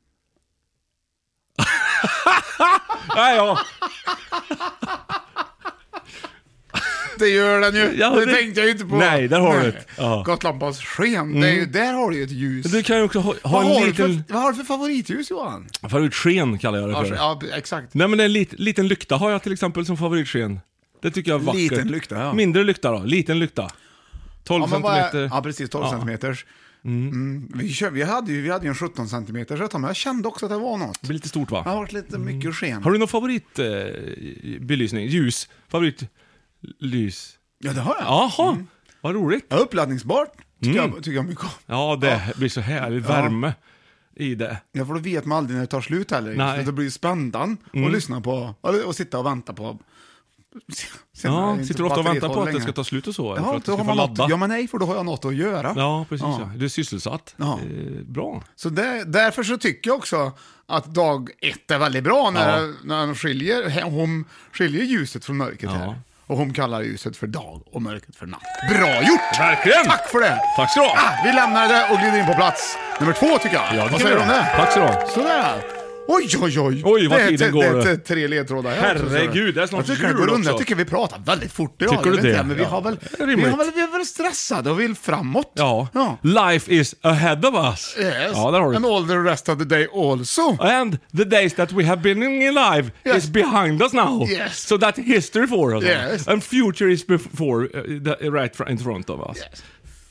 Det gör den ju. Ja, det tänkte jag ju inte på. Nej, där har du ett. Ja. Gatlampans sken. Det är ju, där har du ju ett ljus. Du kan ju också ha en liten... Vad har du för favoritljus, Johan? Favoritsken kallar jag det för. Ja, exakt. Nej, men en liten lykta har jag till exempel som favoritsken. Det tycker jag är vackert. Liten lykta, ja. Mindre lykta då. Liten lykta. 12 centimeter. Ja, precis. 12 centimeters. Vi hade ju en 17 centimeter, men jag kände också att det var något. Det blir lite stort, va? Det har varit lite mycket sken. Har du någon favoritbelysning? Ljus? Favoritlys? Ja, det har jag. Jaha, vad roligt. Ja, uppladdningsbart tycker jag mycket om. Ja, det blir så härlig värme i det. Ja, för då vet man aldrig när det tar slut heller. Nej. Det blir spännande att lyssna på och sitta och vänta på. Sitter du ofta och väntar på att det ska ta slut och så? Ja, för att då har man ladda. Ja, men nej, för då har jag något att göra. Ja, precis. Ja. Du är sysselsatt. Ja. Bra. Så därför så tycker jag också att dag 1 är väldigt bra när hon skiljer ljuset från mörkret här. Och hon kallar ljuset för dag och mörkret för natt. Bra gjort! Verkligen! Tack för det! Tack ska du ha! Vi lämnar det och glider in på plats nummer 2, tycker jag. Ja, vad säger du om det? Tack ska du ha! Sådär. Oj, vad tiden går. Det är 3 ledtrådar här. Herregud, det är snart jul också. Jag tycker vi pratar väldigt fort idag. Tycker du det? Men vi är väl stressade och vill framåt. Ja. Life is ahead of us. Yes. Ja, där har du. And all the rest of the day also. And the days that we have been in life is behind us now. Yes. So that history for us. Yes. And future is before, right in front of us. Yes.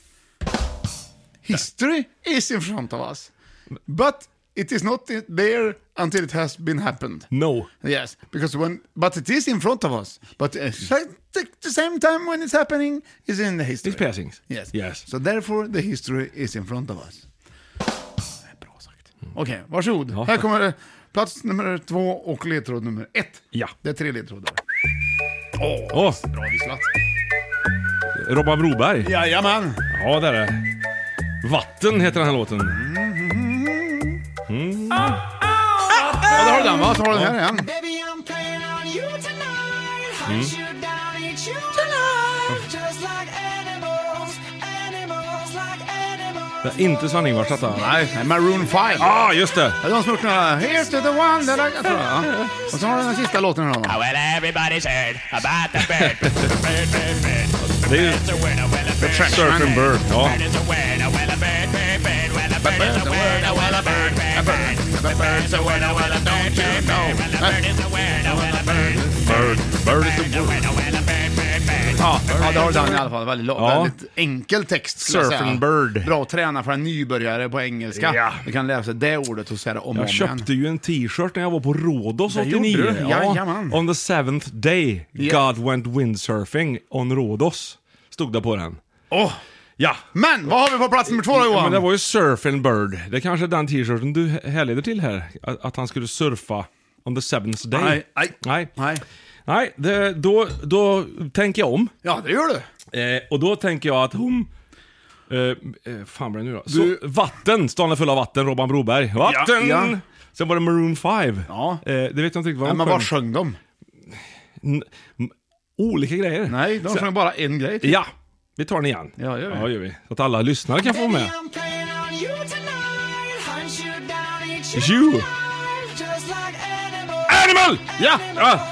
History is in front of us. But it is not there until it has been happened. No. Yes, but it is in front of us. But at the same time when it's happening is in the history. It's passing. Yes. So therefore the history is in front of us. Bra sagt. Okej, varsågod. Ja. Här kommer plats nummer 2 och ledtråd nummer 1. Ja. Det är 3 ledtrådar. Åh, Bra visslat. Robban Broberg. Jajamän. Ja, där är Vatten heter den här låten. Ja, där har du den, va? Så har du den här igen. Det är inte Sven-Ingvars detta. Nej, Maroon 5. Just det. Det är de som gjort den här Here's to the one that I... tror jag. Och så har du den sista låten här då. Well, everybody's heard about the bird. Det är ju Surf and Bird. Ja. Ja, det har den i alla fall. Väldigt enkel text. Surf and Bird. Bra att träna för en nybörjare på engelska. Ja. Du kan läsa det ordet och säga det om och om Jag köpte ju en t-shirt när jag var på Rhodos 89. gjorde du? Jajamän. On the 7th day, God went windsurfing on Rhodos. Stod det på den. Ja. Men, vad har vi på plats nummer 2 då, Johan? Men det var ju Surf and Bird. Det är kanske den t-shirten du härleder till här. Att han skulle surfa on the 7th day. Nej, då tänker jag om. Ja, det gör du. Och då tänker jag att hon... fan blir det nu då? Så, vatten, stan är full av vatten, Robban Broberg. Vatten! Ja. Sen var det Maroon 5. Ja. Det vet jag inte riktigt vad de men vad sjöng de? Olika grejer. Nej, de sjöng bara en grej. Ja, vi tar den igen. Ja, gör vi. Ja, gör vi. Så att alla lyssnare kan få med. You! Animal! Ja!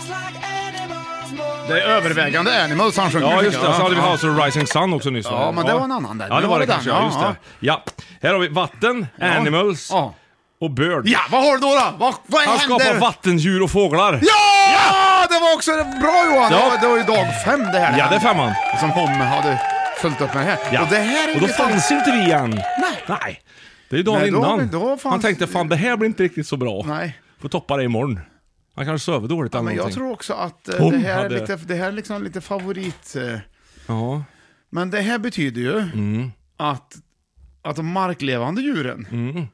Det är övervägande Animals han sjöng. Ja, just det. Så hade vi House of Rising Sun också nyss. Ja, men det var en annan där. Ja, det var det kanske. Ja, just det. Ja. Här har vi vatten, Animals och Bird. Ja, vad har du då? Vad han händer? skapar vattendjur och fåglar. Ja! Det var också bra, Johan. Ja. Det var ju dag 5 det här. Ja, det är 5:an. Som hon hade följt upp med här. Ja. Och, det här är och då fanns inte vi igen. Nej. Det är ju dagen innan. Då Han tänkte, fan det här blir inte riktigt så bra. Nej. Får toppa det imorgon. Han kanske söver dåligt eller men jag någonting. tror också att det här är liksom lite favorit. Ja. Men det här betyder ju att de marklevande djuren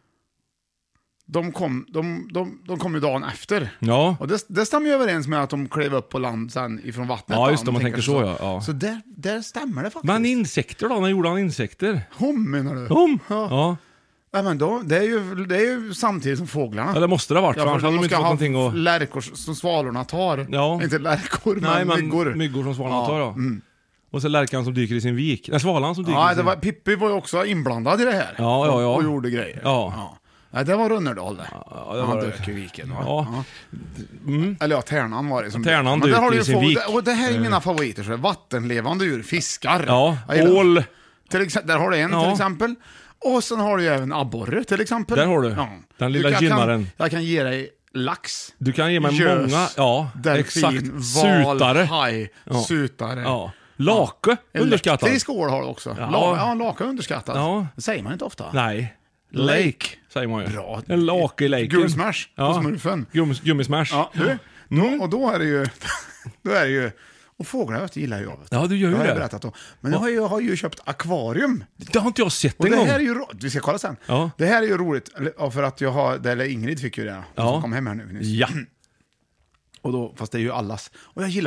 de kom ju dagen efter. Ja. Och det stämmer ju överens med att de klev upp på land sen ifrån vattnet. Ja, just det, man tänker så. Ja. Så där stämmer det faktiskt. Men insekter då? När gjorde han insekter? Menar du? Ja. Nej, men det är ju samtidigt som fåglarna. Ja, det måste det ha varit. Ja, för de ska ha någonting lärkor som svalorna tar. Ja. Inte lärkor, men myggor. Myggor som svalorna tar, ja. Och så lärkan som dyker i sin vik. Nej, svalan som dyker i sin... Pippi var ju också inblandad i det här. Ja. Och gjorde grejer. Ja. Nej, det var Rönnerdal det. Ja, det var han det. dök i viken. Ja. Eller Tärnan var det som... Tärnan dök i sin vik. Och det här är mina favoriter. Så vattenlevande djur, fiskar. Ja, ål. Där har du en till exempel. Och sen har du ju även abborre till exempel. Där har du. Den lilla gynnaren. Jag kan ge dig lax. Du kan ge mig gös, många. delfin, exakt. val, Sutare. haj, sutare. Ja. Lake, underskattad. Elektrisk ål har du också. Lake underskattad. Ja. Det säger man inte ofta. Nej. Lake, säger man ju. Bra. En lake i laken. Gullsmash på smurfen. Gummismash. Ja, och då är det ju... Och fåglar gillar jag. Ja, du gör ju det. Har jag berättat om. Men jag har ju köpt akvarium. Det har inte jag sett och en det gång. Här är ju vi ska kolla sen. Ja. Det här är ju roligt. För att eller Ingrid fick ju det. Som kom hem här nu. Ja. Och då, fast det är ju allas. Och jag gillar dem.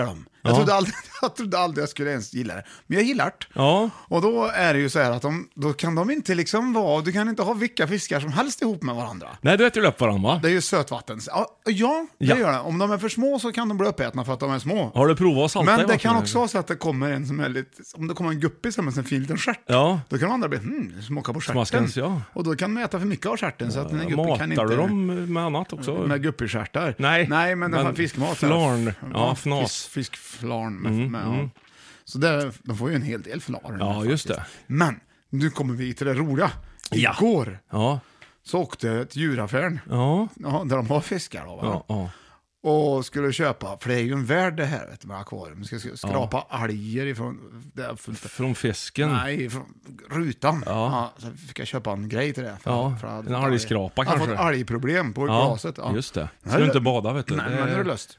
Jag trodde aldrig jag skulle ens gilla det. Men jag gillar det. Ja. Och då är det ju så här att då kan de inte liksom vara, du kan inte ha vilka fiskar som helst ihop med varandra. Nej, du äter ju upp varandra, va? Det är ju sötvatten. Ja, det gör det. Om de är för små så kan de bli uppätna för att de är små. Har du provat att salta? Men det kan också vara så att det kommer en som är lite, om det kommer en guppis med en fin liten stjärt. Ja. Då kan de andra bli, smaka på stjärten. Smaskens, ja. Och då kan de äta för mycket av stjärten så att den guppi kan inte... Matar du dem med annat också? Med guppistjärtar? Nej, men den har fiskmat. Flarn. Ja, fnas. Fiskflarn. Så de får ju en hel del flarn. Ja, just det. Men, nu kommer vi till det roliga. Igår så åkte jag till djuraffären. Ja. Där de har fiskar då, va? Ja. Och skulle köpa, för det är ju en värld det här, vet du, med akvarium. Ska skrapa alger från fisken? Nej, från rutan. Ja. Så fick jag köpa en grej till det. En algskrapa kanske. Jag har fått algproblem på glaset. Ja, just det. Ska du inte bada, vet du? Nej, men nu är det löst.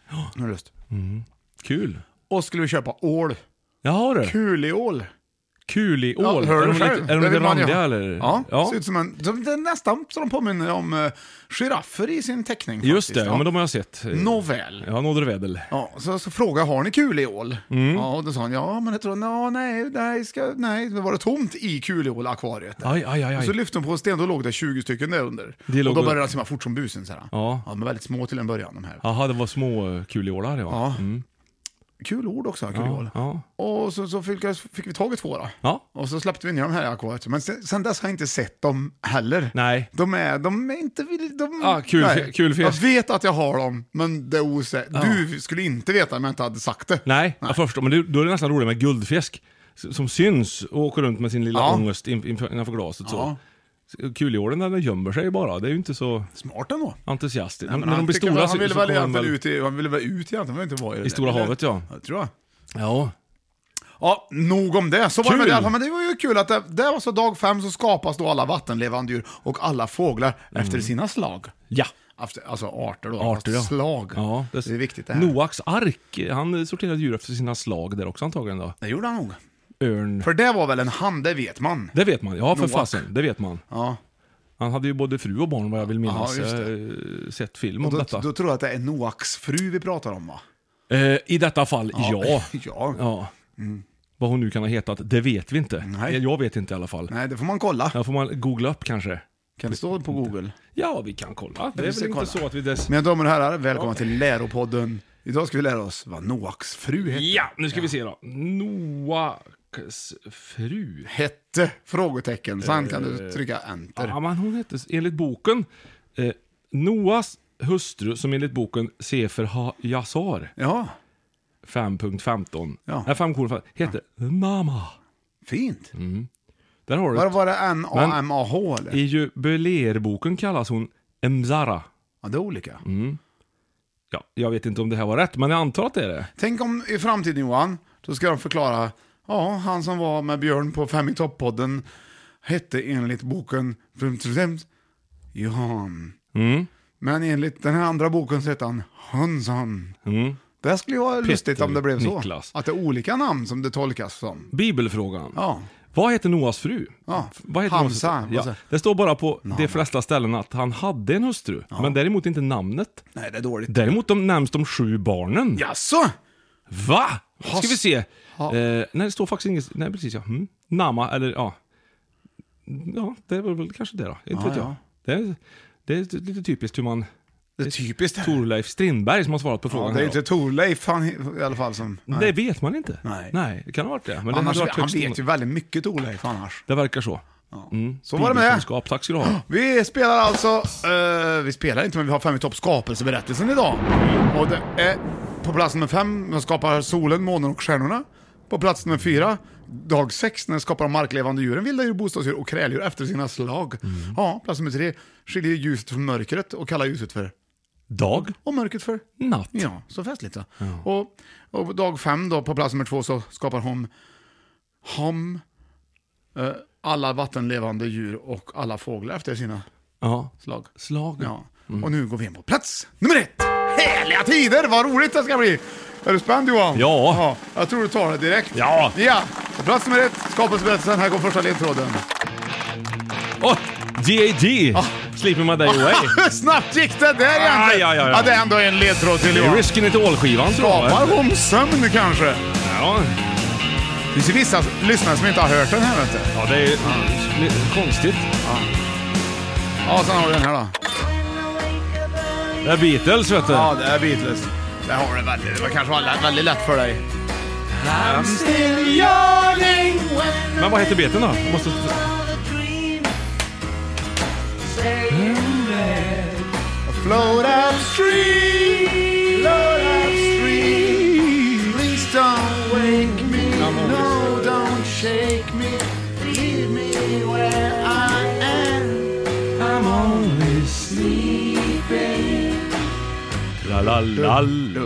Kul. Och skulle vi köpa ål. Jaha, det. Kuliål. Kuliål? Ja, är de lite randiga eller? Ja. Ser ut som det är nästan så de påminner om giraffer i sin teckning. Just det, men de har jag sett. Nåväl. Ja, nådrevädel. Ja, så frågade har ni kuliål? Ja, och då sa han, men jag tror, nej, det var det tomt i kuliål-akvariet. Aj. Och så lyfte de på sten, då låg det 20 stycken där under. Och då började de simma fort som busen. Så här. Ja, men väldigt små till en början, de här. Jaha, det var små kuliålar, ja. Kul ord också, kuliål. Ja. Och så fick vi tag i 2 då. Ja. Och så släppte vi ner dem här i akvariet. Men sen dess har jag inte sett dem heller. Nej. De är inte... Kul fisk. Jag vet att jag har dem, men det är osäkert. Du skulle inte veta om jag inte hade sagt det. Nej. Jag förstår. Men då är det nästan roligt med guldfisk som syns och åker runt med sin lilla ångest innanför glaset. Så. Kuliålen, den gömmer sig bara. Det är ju inte så smart ändå. Entusiastiskt. Men han ville väl ut egentligen. Han inte vara i Stora havet, ja. Jag tror jag. Ja. Ja, nog om det. Så var det med det i alla fall. Men det var ju kul att det var så dag 5 så skapas då alla vattenlevande djur och alla fåglar efter sina slag. Ja. Alltså arter då. Arter, ja. Slag. Ja, det är viktigt det här. Noaks ark, han sorterade djur efter sina slag där också antagligen då. Det gjorde han nog. Örn. För det var väl en hand, det vet man. Det vet man, ja, för fasen, det vet man. Ja. Han hade ju både fru och barn, vad jag vill minnas, sett film om detta. Då tror jag att det är Noaks fru vi pratar om, va? I detta fall, ja. Ja. Vad hon nu kan ha hetat, det vet vi inte. Nej. Jag vet inte i alla fall. Nej, det får man kolla. Det får man googla upp kanske. Kan det stå på Google? Ja, vi kan kolla. Det är väl inte så att vi... Mina damer och herrar, välkomna till Läropodden. Idag ska vi lära oss vad Noaks fru hette. Ja, nu ska vi se då. Noaks fru hette, frågetecken. Sen kan du trycka enter. Ja, men hon hette enligt boken Noas hustru, som enligt boken Sefer Ha-Jasar. Ja. 5.15. Ja. 5.15 heter Nama. Fint. Där har du. Var det N-A-M-A-H eller? I jubileerboken kallas hon Mzara. Ja, det är olika. Ja, jag vet inte om det här var rätt, men jag antar att det är det. Tänk om i framtiden, Johan, då ska de förklara, han som var med Björn på 5 i topp-podden hette enligt boken Johan. Men enligt den här andra boken så heter han Hansan. Det skulle ju vara lustigt om det blev så. Niklas. Att det är olika namn som det tolkas som. Bibelfrågan. Ja. Vad heter Noas fru? Ja. Vad heter Hamza. Ja. Det står bara på de flesta ställen att han hade en hustru. Men däremot inte namnet. Nej, det är dåligt. Däremot nämns de 7 barnen. Jaså? Va? Ska vi se. Nej, det står faktiskt inget. Nej, precis, ja. Nama, eller ja. Ja, det är väl kanske det då. Inte vet jag. Det är lite typiskt hur man... Det är typiskt. Torleif Strindberg som har svarat på frågan. Det är inte Torleif i alla fall som... Nej. Det vet man inte. Nej, det kan ha varit det. Men annars, det han vet ju väldigt mycket Torleif annars. Det verkar så. Ja. Så var det med. Tack ska du ha. Vi spelar alltså... vi spelar inte, men vi har 5 i topp skapelseberättelsen idag. Och det är på plats nummer 5, man skapar solen, månen och stjärnorna. På plats nummer 4, dag 6, när skapar de marklevande djuren, vilda djur, bostadsdjur och kräldjur efter sina slag. Ja, plats nummer 3, skiljer ljuset från mörkret och kallar ljuset för dag och mörkret för natt. Ja, så festligt så. Ja. Och dag 5 då, på plats nummer 2 så skapar hon alla vattenlevande djur och alla fåglar efter sina slag. Ja. Och nu går vi in på plats nummer 1. Härliga tider, vad roligt det ska bli. Är du spänd, Johan? Ja. Jag tror du tar det direkt. Ja. På plats nummer 1, skapelseberättelsen. Här går första ledtråden. D.A.G. Sleeping My Day Away. Snabbt gick det där egentligen. Ja, det är ändå en ledtråd till Det är Johan. Risking It All-skivan, tror jag. Skapar hon sömn kanske? Ja. Det finns ju vissa lyssnare som inte har hört den här, vet du. Ja, det är konstigt. Ja, sen har vi den här då. Det är Beatles, vet du. Ja, det är Beatles. Det har det väldigt. Det var kanske väldigt lätt för dig. I'm still yearning. Men vad heter beten då? Måste... Float upstream, please don't wake me, no, don't shake me, leave me where I am, I'm only sleeping. La la la la.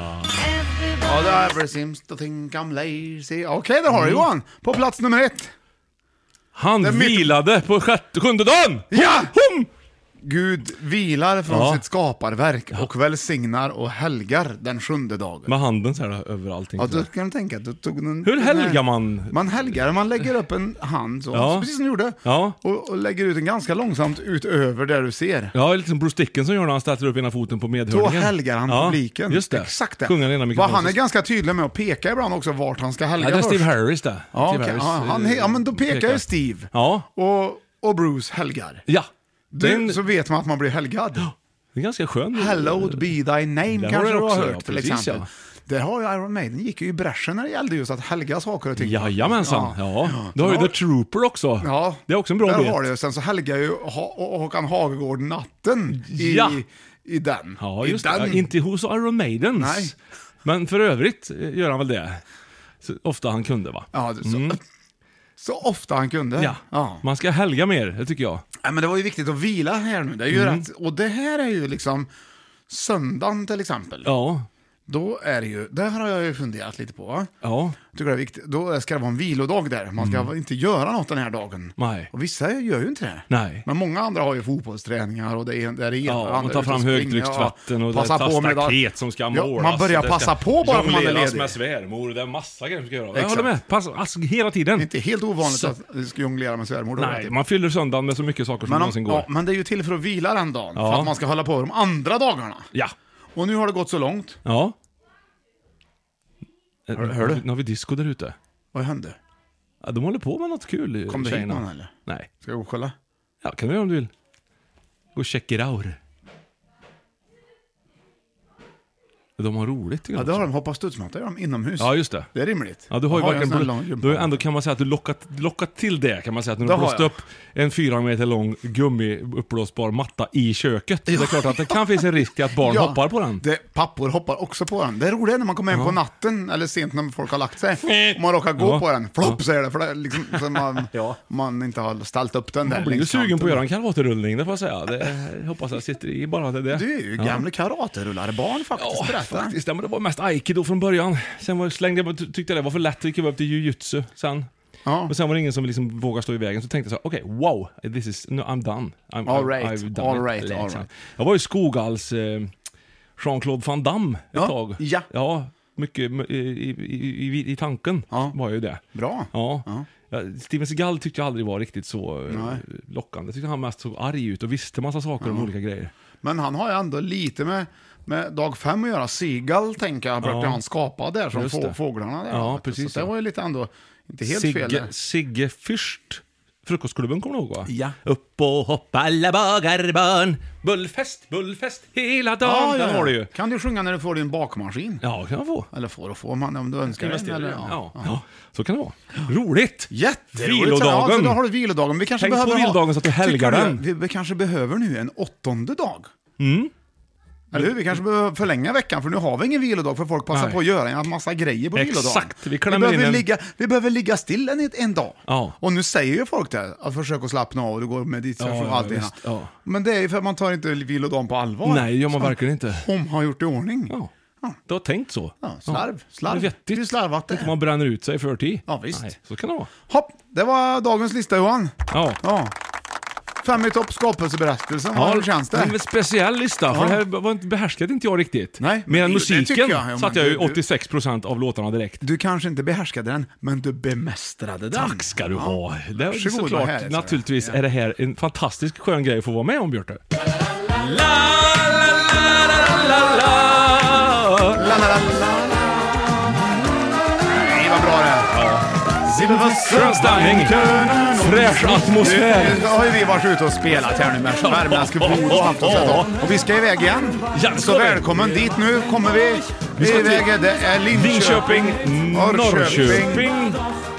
All ever seems to think I'm lazy. Okej, där har du Johan, på plats nummer 1. Han vilade på sjunde dagen! Ja! Hum! Gud vilar från sitt skaparverk och välsignar och helgar den 7:e dagen. Med handen så här över allting. Ja, då kan du tänka att du tog en... Hur helgar man? Man helgar, man lägger upp en hand så precis som du gjorde. Ja. Och lägger ut den ganska långsamt utöver där du ser. Ja, liksom Bruce Dickinson som gör när han ställer upp ena foten på medhörningen. Då helgar han publiken. Just det. Exakt det. Vad han är ganska tydlig med att peka ibland också vart han ska helga. Ja, det är först. Steve Harris det. Ja, Steve Harris, ja, men då pekar ju Steve. Ja. Och Bruce helgar. Ja. Så vet man att man blir helgad. Det är ganska skönt. Hallowed be thy name det kanske du har också, hört till exempel. Ja. Det har ju Iron Maiden gick ju i bräschen när det gällde just att helga saker och ting. Jajamensan. Ja. Du har ju The Trooper också. Ja. Det är också en bra där bit. har det. Sen så helgar ju Håkan Hagegård natten i den. Ja, just den. det. Inte hos Iron Maidens. Nej. Men för övrigt gör han väl det. Så ofta han kunde, va? Ja, så ofta han kunde. Ja. Man ska helga mer, det tycker jag. Ja, men det var ju viktigt att vila här nu. Det är ju rätt. Och det här är ju liksom söndagen till exempel. Ja. Då är det ju, där har jag ju funderat lite på. Ja. Tycker det är viktigt. Då ska det vara en vilodag där. Man ska inte göra något den här dagen. Nej. Och vissa gör ju inte det. Nej. Men många andra har ju fotbollsträningar och det är man tar fram högtrycksvatten och passa det på med staket som ska målas. Man börjar passa på bara för man är ledig. Med svärmor, det är massa grejer som ska göra. Jag håller med. Alltså, hela tiden. Det är inte helt ovanligt att du ska jonglera med svärmor. Nej, man fyller söndagen med så mycket saker som någonsin går. Ja, men det är ju till för att vila den dagen. För att man ska hålla på de andra dagarna. Ja. Och nu har det gått så långt. Ja. Hör du? Nu har vi disco där ute. Vad hände? Ja, de håller på med något kul. Kom det hit någon eller? Nej. Ska jag gå och kolla? Ja, kan du göra om du vill. Gå och check it out. De har roligt. Ja, det har de. Hoppa studsmatta gör de inomhus. Ja, just det. Det är rimligt. Ja, du har ju verkligen... Du ändå kan man säga att du lockat till det, kan man säga. Att när du blåst upp en 4 meter lång uppblåsbar matta i köket. Ja. Det är klart att det kan finnas en risk till att barn hoppar på den. Pappor hoppar också på den. Det är roligt när man kommer hem på natten eller sent när folk har lagt sig. Och man råkar gå på den. Flopp säger det. För det är liksom, så man inte har ställt upp den där. Man blir ju sugen på att göra en karaterullning, det får jag säga. Det hoppas jag sitter i bara det. Du är ju gamla karaterullare-barn faktiskt. Ja, faktiskt. Men det var mest aikido från början. Sen tyckte jag det var för lätt att gick upp till jujutsu sen. Ja. Och sen var det ingen som liksom vågade stå i vägen. Så tänkte jag så okej, wow, I'm done. All right. Jag var ju Skoghals Jean-Claude Van Damme ett tag. Ja, mycket i tanken var ju det. Bra. Ja. Steven Seagal tyckte jag aldrig var riktigt så lockande. Jag tyckte han mest så arg ut och visste massa saker om olika grejer. Men han har ju ändå lite med dag 5 att göra. Seagal, tänker jag, brukade han skapa där som fåglarna där. Ja, precis. Så det var ju lite ändå inte helt fel. Sigge Fürst. Frukostklubben, kommer du ihåg, va? Ja. Upp och hoppa alla bagarbarn. Bullfest hela dagen. Den har du ju. Kan du sjunga när du får din bakmaskin? Ja, kan jag få. Eller får man om du önskar det. Eller, ja, så kan det vara. Roligt! Jätteroligt! Vilodagen. Ja, då har du vilodagen. Vi kanske tänk på vilodagen så att du helgar den. Vi kanske behöver nu en 8:e dag. Mm. Eller hur? Vi kanske behöver förlänga veckan, för nu har vi ingen vilodag, för folk passar på att göra en massa grejer på vilodagen. Exakt, vi behöver ligga still en dag. Ja. Och nu säger ju folk det, att försöka slappna av och du går med ditt och allt det. Men det är ju för att man tar inte vilodagen på allvar. Nej, gör man verkligen inte. Hon har gjort i ordning. Ja. Du har tänkt så. Ja, slarv. Det är vettigt. Du slarvat det. Man bränner ut sig för tid. Ja, visst. Nej, så kan det vara. Hopp, det var dagens lista, Johan. Ja. Fem i topp skapelseberättelsen. Hur känns det? En speciell lista, för det här behärskade inte jag riktigt. Nej, mer än det tycker musiken jag. satt jag ju 86% av låtarna direkt. Du kanske inte behärskade den, men du bemästrade den. Tack ska du ha. Det är Varsågod, såklart, här, naturligtvis är det här en fantastisk skön grej att få vara med om, Björte. Nej, vad bra det är. Skön stämning, fräsch atmosfär. Nu har ju vi varit ute och spelat här nu med värmländska bord och allt och sånt. Och vi ska iväg igen. Så välkommen dit, nu kommer vi iväg. Det är Linköping, Norrköping,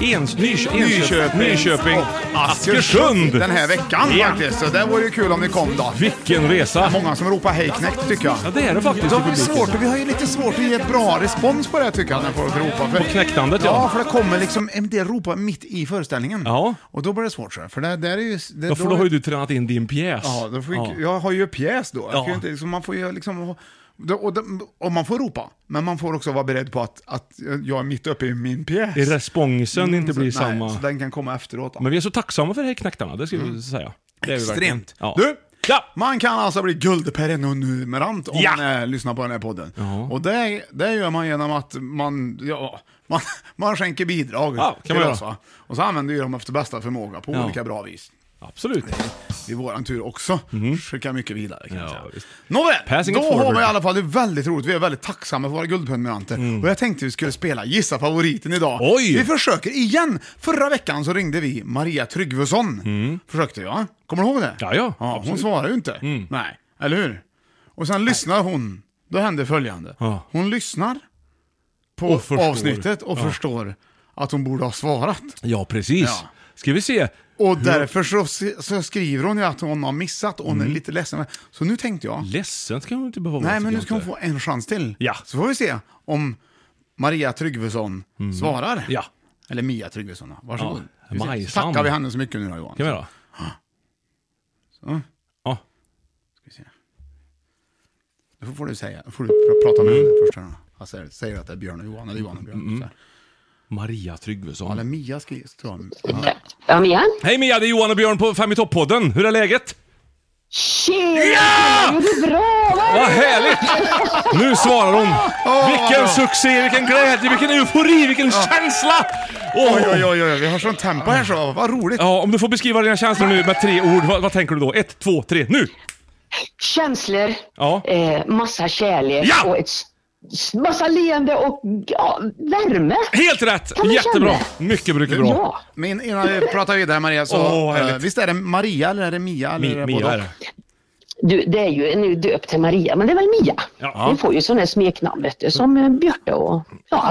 Nyköping och Askersund den här veckan faktiskt. Så det vore ju kul om ni kom då. Vilken resa. Många som ropar hej knäckt tycker jag. Ja, det är det faktiskt. Vi har ju lite svårt att ge ett bra respons på det tycker jag när folk ropar. På knäcktandet, ja. För det kommer liksom en del ropa mitt i föreställningen. Ja. Och då blir det svårt så. För det är ju... För då har ju du tränat in din pjäs. Ja, jag har ju pjäs då. Ja. Inte, liksom, man får ju liksom... Och man får ropa, men man får också vara beredd på att jag är mitt uppe i min pjäs. I responsen inte blir samma. Så den kan komma efteråt. Då. Men vi är så tacksamma för det här knäcktarna, det ska vi säga. Det är extremt. Ja. Du, man kan alltså bli guldperennumerant om man lyssnar på den här podden. Och det gör man genom att man skänker bidrag. Ja, kan man göra. Och så använder vi dem efter bästa förmåga på olika bra vis. Absolut. I våran tur också. Skicka mycket vidare kan jag säga. Nåväl, då har vi i alla fall det väldigt roligt. Vi är väldigt tacksamma för våra guldprenumeranter. Och jag tänkte vi skulle spela Gissa favoriten idag. Oj. Vi försöker igen. Förra veckan så ringde vi Maria Tryggvesson. Försökte jag. Kommer du ihåg det? Ja, hon svarade ju inte. Nej, eller hur? Och sen lyssnar hon. Då händer följande. Hon lyssnar på avsnittet och förstår att hon borde ha svarat. Ja, precis. Ska vi se. Och därför så skriver hon ju att hon har missat. Och hon är lite ledsen. Så nu tänkte jag... Ledsen ska hon inte behöva. Nej, men nu ska hon få en chans till. Ja. Så får vi se om Maria Tryggvesson svarar. Ja. Eller Mia Tryggvesson. Varsågod. Majsan. Tackar vi henne så mycket nu då, Johan. Kan vi göra? Så. Ja. Ska vi se. Då får du säga. Då får du prata med henne först här. Jag säger att det är Björn och Johan. Eller Johan och Björn. Maria Tryggvesson. Eller Mia skriver. Ja, Mia. Hej Mia, det är Johan och Björn på Fem i topp-podden. Hur är läget? Tjena! Ja! Det är bra! Vad härligt! Nu svarar hon. Vilken succé, vilken glädje, vilken eufori, vilken känsla! Oj, vi har sån tempo här så. Vad roligt. Ja, om du får beskriva dina känslor nu med 3 ord, vad tänker du då? 1, 2, 3, nu! Känslor, Ja. Massa kärlek och ett massa leende och värme. Helt rätt! Kan man Jättebra. känna? Mycket bra. Ja. Men innan vi pratar vidare Maria så visst är det Maria eller är det Mia? Eller Mia är det. Du, det är ju nu döpt till Maria, men det är väl Mia. Ja. Vi får ju sådana här smeknamn, vet du, som Björte och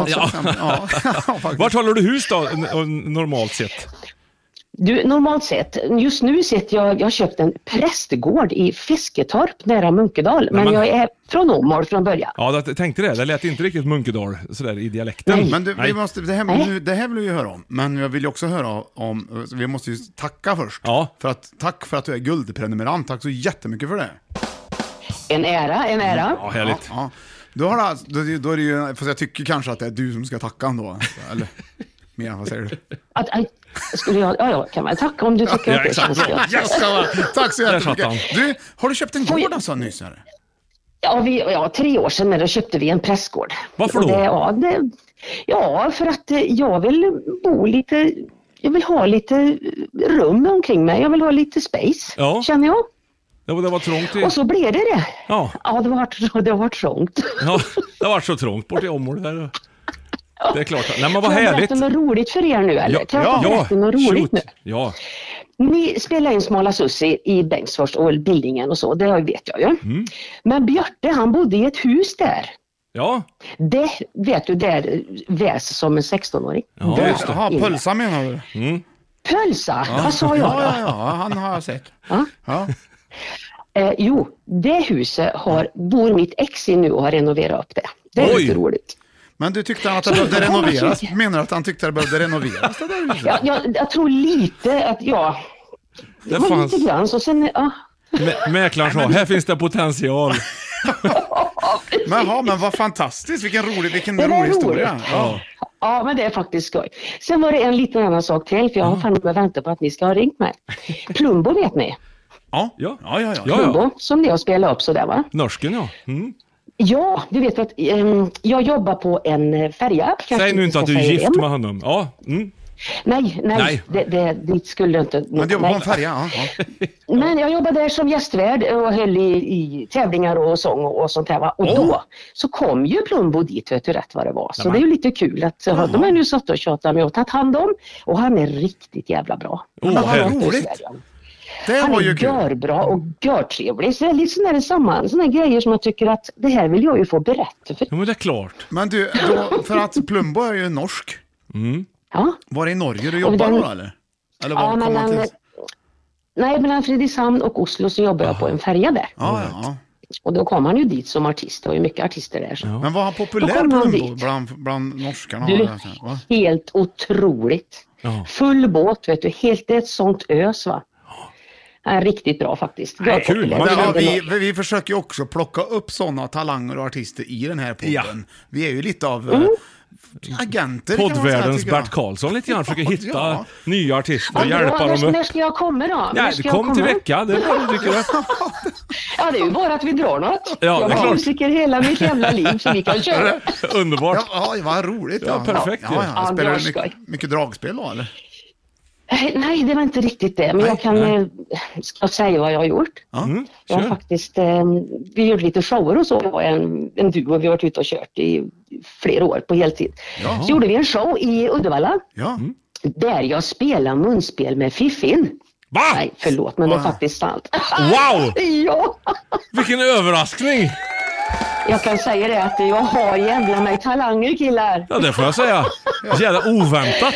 Vart håller du hus då, normalt sett? Du, normalt sett, just nu sitter jag har köpt en prästgård i Fisketorp nära Munkedal, men jag är från Åmål från början. Ja, jag tänkte det lät inte riktigt Munkedal sådär i dialekten. Nej. Men vi måste, det här vill vi ju höra om. Men jag vill ju också höra om, vi måste ju tacka först. Ja. Tack för att du är guldprenumerant. Tack så jättemycket för det. En ära. Ja, härligt. Ja. Då är det ju, för jag tycker kanske att det är du som ska tacka ändå. Eller, Mia, vad säger du? Skulle jag kan man tacka om du tycker att det känns gott. Yes, tack så jättemycket. Du, har du köpt en gård alltså nyss här? Ja, 3 år sedan då köpte vi en prästgård. Varför då? För att jag vill bo lite, jag vill ha lite rum omkring mig. Jag vill ha lite space, känner jag. Det var trångt. Och så blev det. Ja, det var trångt. Ja, det var så trångt bort i Åmål där. Det är klart. Nej, men vad härligt. Kan jag berätta något roligt för er nu, eller? Kan jag berätta något roligt nu? Ja. Ni spelar in Smala Sussi i Bengtsfors och Bildingen och så, det vet jag ju. Men Björte, han bodde i ett hus där. Ja. Det vet du, där väs som en 16-åring. Ja, just det. Jaha, Pölsa menar du? Pölsa? Vad sa jag då? Ja, han har jag sett. Ja. Jo, det huset bor mitt ex i nu och har renoverat upp det. Det är lite roligt. Men du tyckte att det behövde renoveras? Menar du att han tyckte att det behövde renoveras? Det där huset? Jag tror lite att det var fanns... lite grann så sen... Mäklaren sa, här finns det potential. Men vad fantastiskt, vilken rolig historia. Ja, men det är faktiskt skoj. Sen var det en liten annan sak till, för jag har fan väntat på att ni ska ha ringt mig. Plumbo vet ni? Ja. Plumbo, som ni har spelat upp sådär va? Norsken, ja. Mm. Ja, du vet att jag jobbar på en färja. Säg nu inte att du är gift med honom. Ja. Mm. Nej. Det skulle inte... Men du jobbar på en färja, Men jag jobbade där som gästvärd och höll i tävlingar och sång och sånt här va. Och då så kom ju Plumbo dit, vet du rätt vad det var. Så det är ju lite kul att de är nu satt och tjatat med och tagit hand om. Och han är riktigt jävla bra. Vad roligt! Han är görbra och görtrevlig. Så det är lite sådana grejer som jag tycker att det här vill jag ju få berätta för. Ja, men det är klart. Men du, då, för att Plumbo är ju norsk. Mm. Ja. Var det i Norge du jobbar då eller? Eller var Nej, mellan Fredrikshamn och Oslo så jobbar jag på en färja där. Ja. Och då kom han ju dit som artist. Det var ju mycket artister där. Så. Men var han populär Plumbo bland norskarna? Du, helt otroligt. Ja. Full båt, vet du. Helt ett sånt ös va. Riktigt bra faktiskt. Kul. Vi försöker ju också plocka upp sådana talanger och artister i den här podden. Ja. Vi är ju lite av agenter. Poddvärldens Bert Karlsson lite grann. Försöker hitta nya artister och hjälpa dem upp. När ska jag komma då? Ja, det kom till vecka. Det är bra, tycker jag. Ja, det är ju bara att vi drar något. Ja, jag har musiker hela mitt jävla liv så vi kan köra. Underbart. Ja, vad roligt. Ja, perfekt. Ja. Spelar du mycket dragspel då, eller? Nej, det var inte riktigt det. Men jag kan säga vad jag har gjort. Jag har faktiskt, vi gjorde lite shower och så. Det var en duo vi har varit ute och kört i flera år på heltid. Så gjorde vi en show i Uddevalla. Där jag spelar munspel med Fiffin. Va? Nej, förlåt, men det är faktiskt sant. Wow! Ja. Vilken överraskning! Jag kan säga det att jag har jävla mig talanger, killar. Ja, det får jag säga. Jävla oväntat.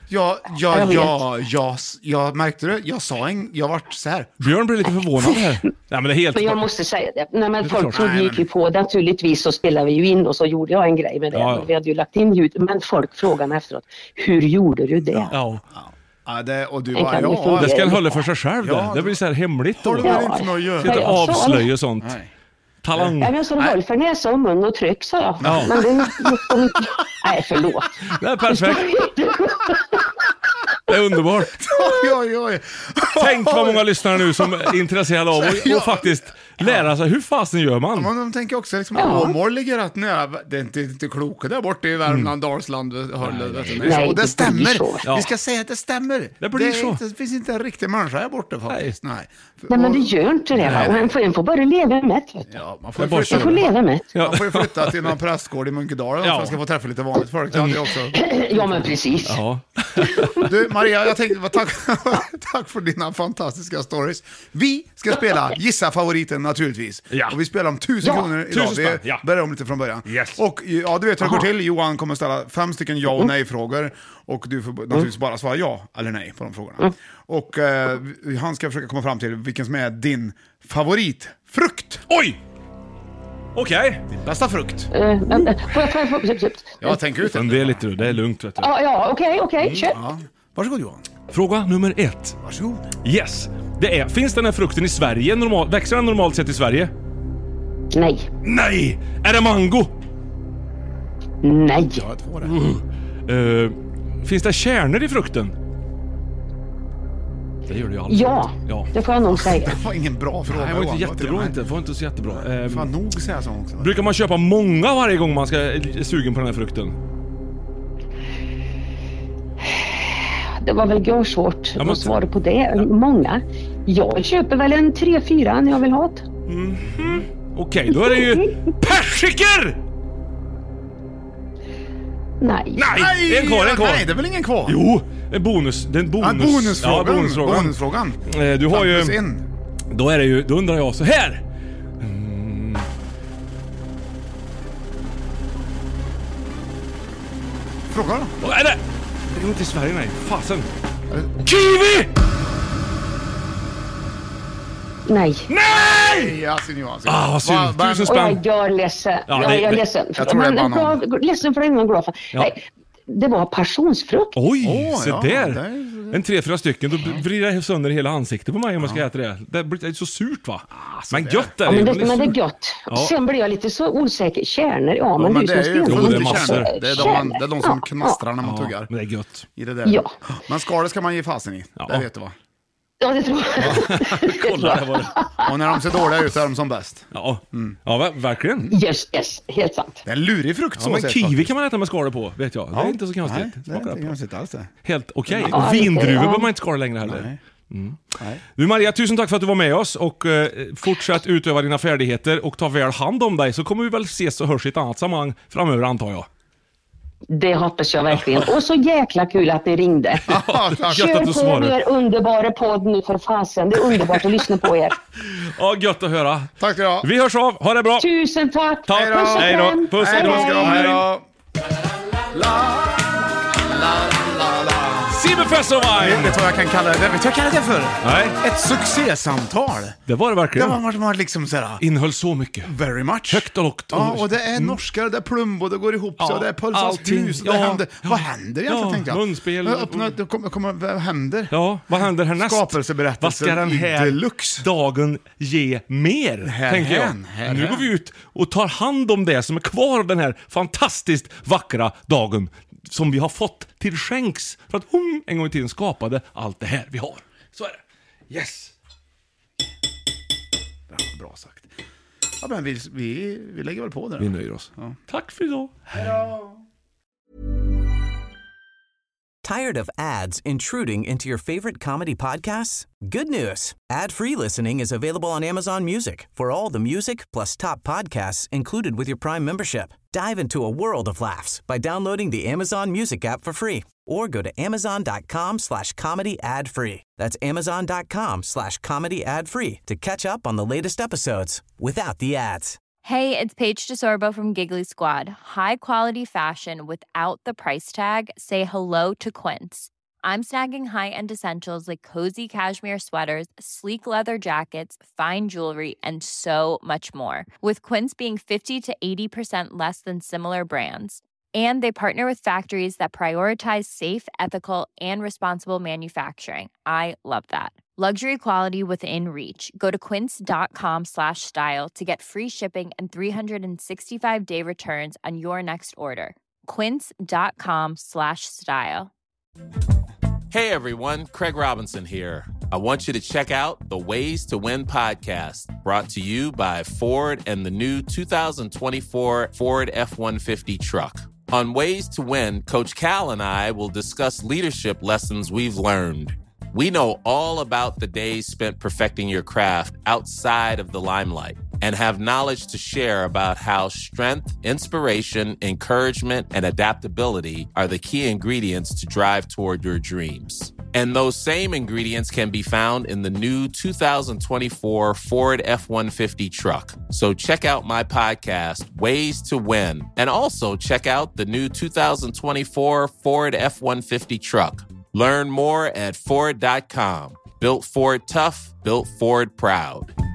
Jag märkte det. Jag vart så här. Björn blev lite förvånad här. Nej, men det är helt... Men jag måste säga det. Nej, men folk gick ju på. Naturligtvis så spelade vi ju in och så gjorde jag en grej med det. Ja. Vi hade ju lagt in ljud. Men folk frågade mig efteråt. Hur gjorde du det? Ja. Och du det ska en hålla för sig själv. Det blir så här hemligt då. Har du inte något att göra? Inte avslöja sånt. Nej. Talang. Ja, men så håll för näsa och mun och tryck, sa jag. Ja. Men det nej, förlåt. Det är perfekt. Det är underbart. Oj. Tänk vad många lyssnare nu som är intresserade av och faktiskt lära sig hur fasen gör man. Men de tänker också liksom Åmål ligger rätt nära. Det är inte kloka där borta i Värmland, Dalsland. Nej, och det stämmer. Vi ska säga att det stämmer. Det blir så. Det finns inte en riktig människa här borta faktiskt. Nej, men det gör inte det. Man får bara leva med det. Ja, man får leva med. Man får flytta till någon prästgård i Munkedal för att man ska få träffa lite vanligt folk. Ja, men precis. Ja. Du, Maria, jag tänkte tack för dina fantastiska stories. Vi ska spela Gissa favoriten naturligtvis. Ja. Och vi spelar om 1000 kronor idag. Vi börjar om lite från början. Yes. Och du vet hur det går till. Johan kommer ställa 5 stycken ja- och nej-frågor. Och du får naturligtvis bara svara ja eller nej på de frågorna. Och han ska försöka komma fram till vilken som är din favoritfrukt. Oj! Okej. Din bästa frukt. Jag tänker ut det. Det är lite, det är lugnt, vet du. Ja, okej, kör. Ja. Varsågod, Johan. Fråga nummer 1. Varsågod. Yes. Finns den här frukten i Sverige? Växer den normalt sett i Sverige? Nej. Är det mango? Nej. Jag tror det. Finns det kärnor i frukten? Det gör det ju aldrig. Ja, det får jag nog säga. Det var ingen bra fråga. Nej, det var inte jättebra. Det var inte så jättebra. Fan nog säga så också. Brukar man köpa många varje gång man ska sugen på den här frukten? Det var väl svårt att svara på det. Många. Jag köper väl en 3-4 när jag vill ha det. Okej, då är det ju persikor! Nej. En kvar. Nej, det är väl ingen kvar. Jo, en bonus. Det är en bonus. Bonusfrågan. Du har ju... Då är det ju... Då undrar jag så här. Fråga då. Vad är det? Det är inte i Sverige, nej. Fasen. Kiwi! Nej! Vad synd. 1000 spänn. Jag är ledsen. Jag är ledsen. Jag tror det är banan. Ledsen för en gång glad för. Nej, det var passionsfrukt. Oj, så där. En 3-4 stycken, då vrider jag sönder hela ansiktet på mig om man ska äta det. Det blir så surt, va? Men gött är det. Men det är gött. Sen blir jag lite så osäker. Kärnor, men du som stenhåller. Det är de som knastrar när man tuggar. Men det är gött. I det där. Ja. Men skalet ska man ge fasen i. Det vet du, va? Ja, det tror jag. Kolla, det var det. Och när de ser dåliga ut så är de som bäst. Ja, ja verkligen. Yes, helt sant. Det är en lurig frukt så men sett, kiwi faktiskt. kan man äta med skalet på, vet jag. Det är inte så konstigt. Nej, det är inte konstigt alls det. Helt okej. Ja, Och vindruvor ja. behöver man inte skala längre heller. Nej. Nej. Du Maria, tusen tack för att du var med oss och fortsätt utöva dina färdigheter och ta väl hand om dig, så kommer vi väl ses och hörs i ett annat sammanhang framöver, antar jag. Det hoppas jag verkligen. Och så jäkla kul att ni ringde. Kör på er underbara podd nu för fasen. Det är underbart att lyssna på er. Ja, gött att höra. Tack då. Vi hörs av. Ha det bra. Tusen tack. Tack. Hej då. Puss. Hej då. Simmerfestivalen! Vet du vad jag kan kalla det? Vet du vad jag kallar det för? Nej. Ett succésamtal. Det var det verkligen. Det var liksom såhär. Innehöll så mycket. Very much. Högt och lågt. Ja, och det är norskar, det är Plumbo, det går ihop så, det är Pulsans hus, det händer. Vad händer egentligen, tänkte jag? Munspel. Vad händer? Ja, vad händer härnäst? Skapelseberättelser. Vad ska den här deluxe dagen ge mer, tänker jag. Nu går vi ut och tar hand om det som är kvar av den här fantastiskt vackra dagen som vi har fått till skänks för att hon en gång i tiden skapade allt det här vi har. Så är det. Yes. Det var bra sagt. Ja, men vi lägger väl på det. Vi nöjer oss. Ja. Tack för idag. Hej då. Tired of ads intruding into your favorite comedy podcasts? Good news. Ad-free listening is available on Amazon Music for all the music plus top podcasts included with your Prime membership. Dive into a world of laughs by downloading the Amazon Music app for free or go to amazon.com/comedy ad-free. That's amazon.com/comedy ad-free to catch up on the latest episodes without the ads. Hey, it's Paige DeSorbo from Giggly Squad. High quality fashion without the price tag. Say hello to Quince. I'm snagging high-end essentials like cozy cashmere sweaters, sleek leather jackets, fine jewelry, and so much more. With Quince being 50 to 80% less than similar brands. And they partner with factories that prioritize safe, ethical, and responsible manufacturing. I love that. Luxury quality within reach. Go to quince.com/style to get free shipping and 365-day returns on your next order. Quince.com/style. Hey everyone, Craig Robinson here. I want you to check out the Ways to Win podcast, brought to you by Ford and the new 2024 Ford F-150 truck. On Ways to Win, Coach Cal and I will discuss leadership lessons we've learned. We know all about the days spent perfecting your craft outside of the limelight and have knowledge to share about how strength, inspiration, encouragement, and adaptability are the key ingredients to drive toward your dreams. And those same ingredients can be found in the new 2024 Ford F-150 truck. So check out my podcast, Ways to Win, and also check out the new 2024 Ford F-150 truck. Learn more at Ford.com. Built Ford tough, built Ford proud.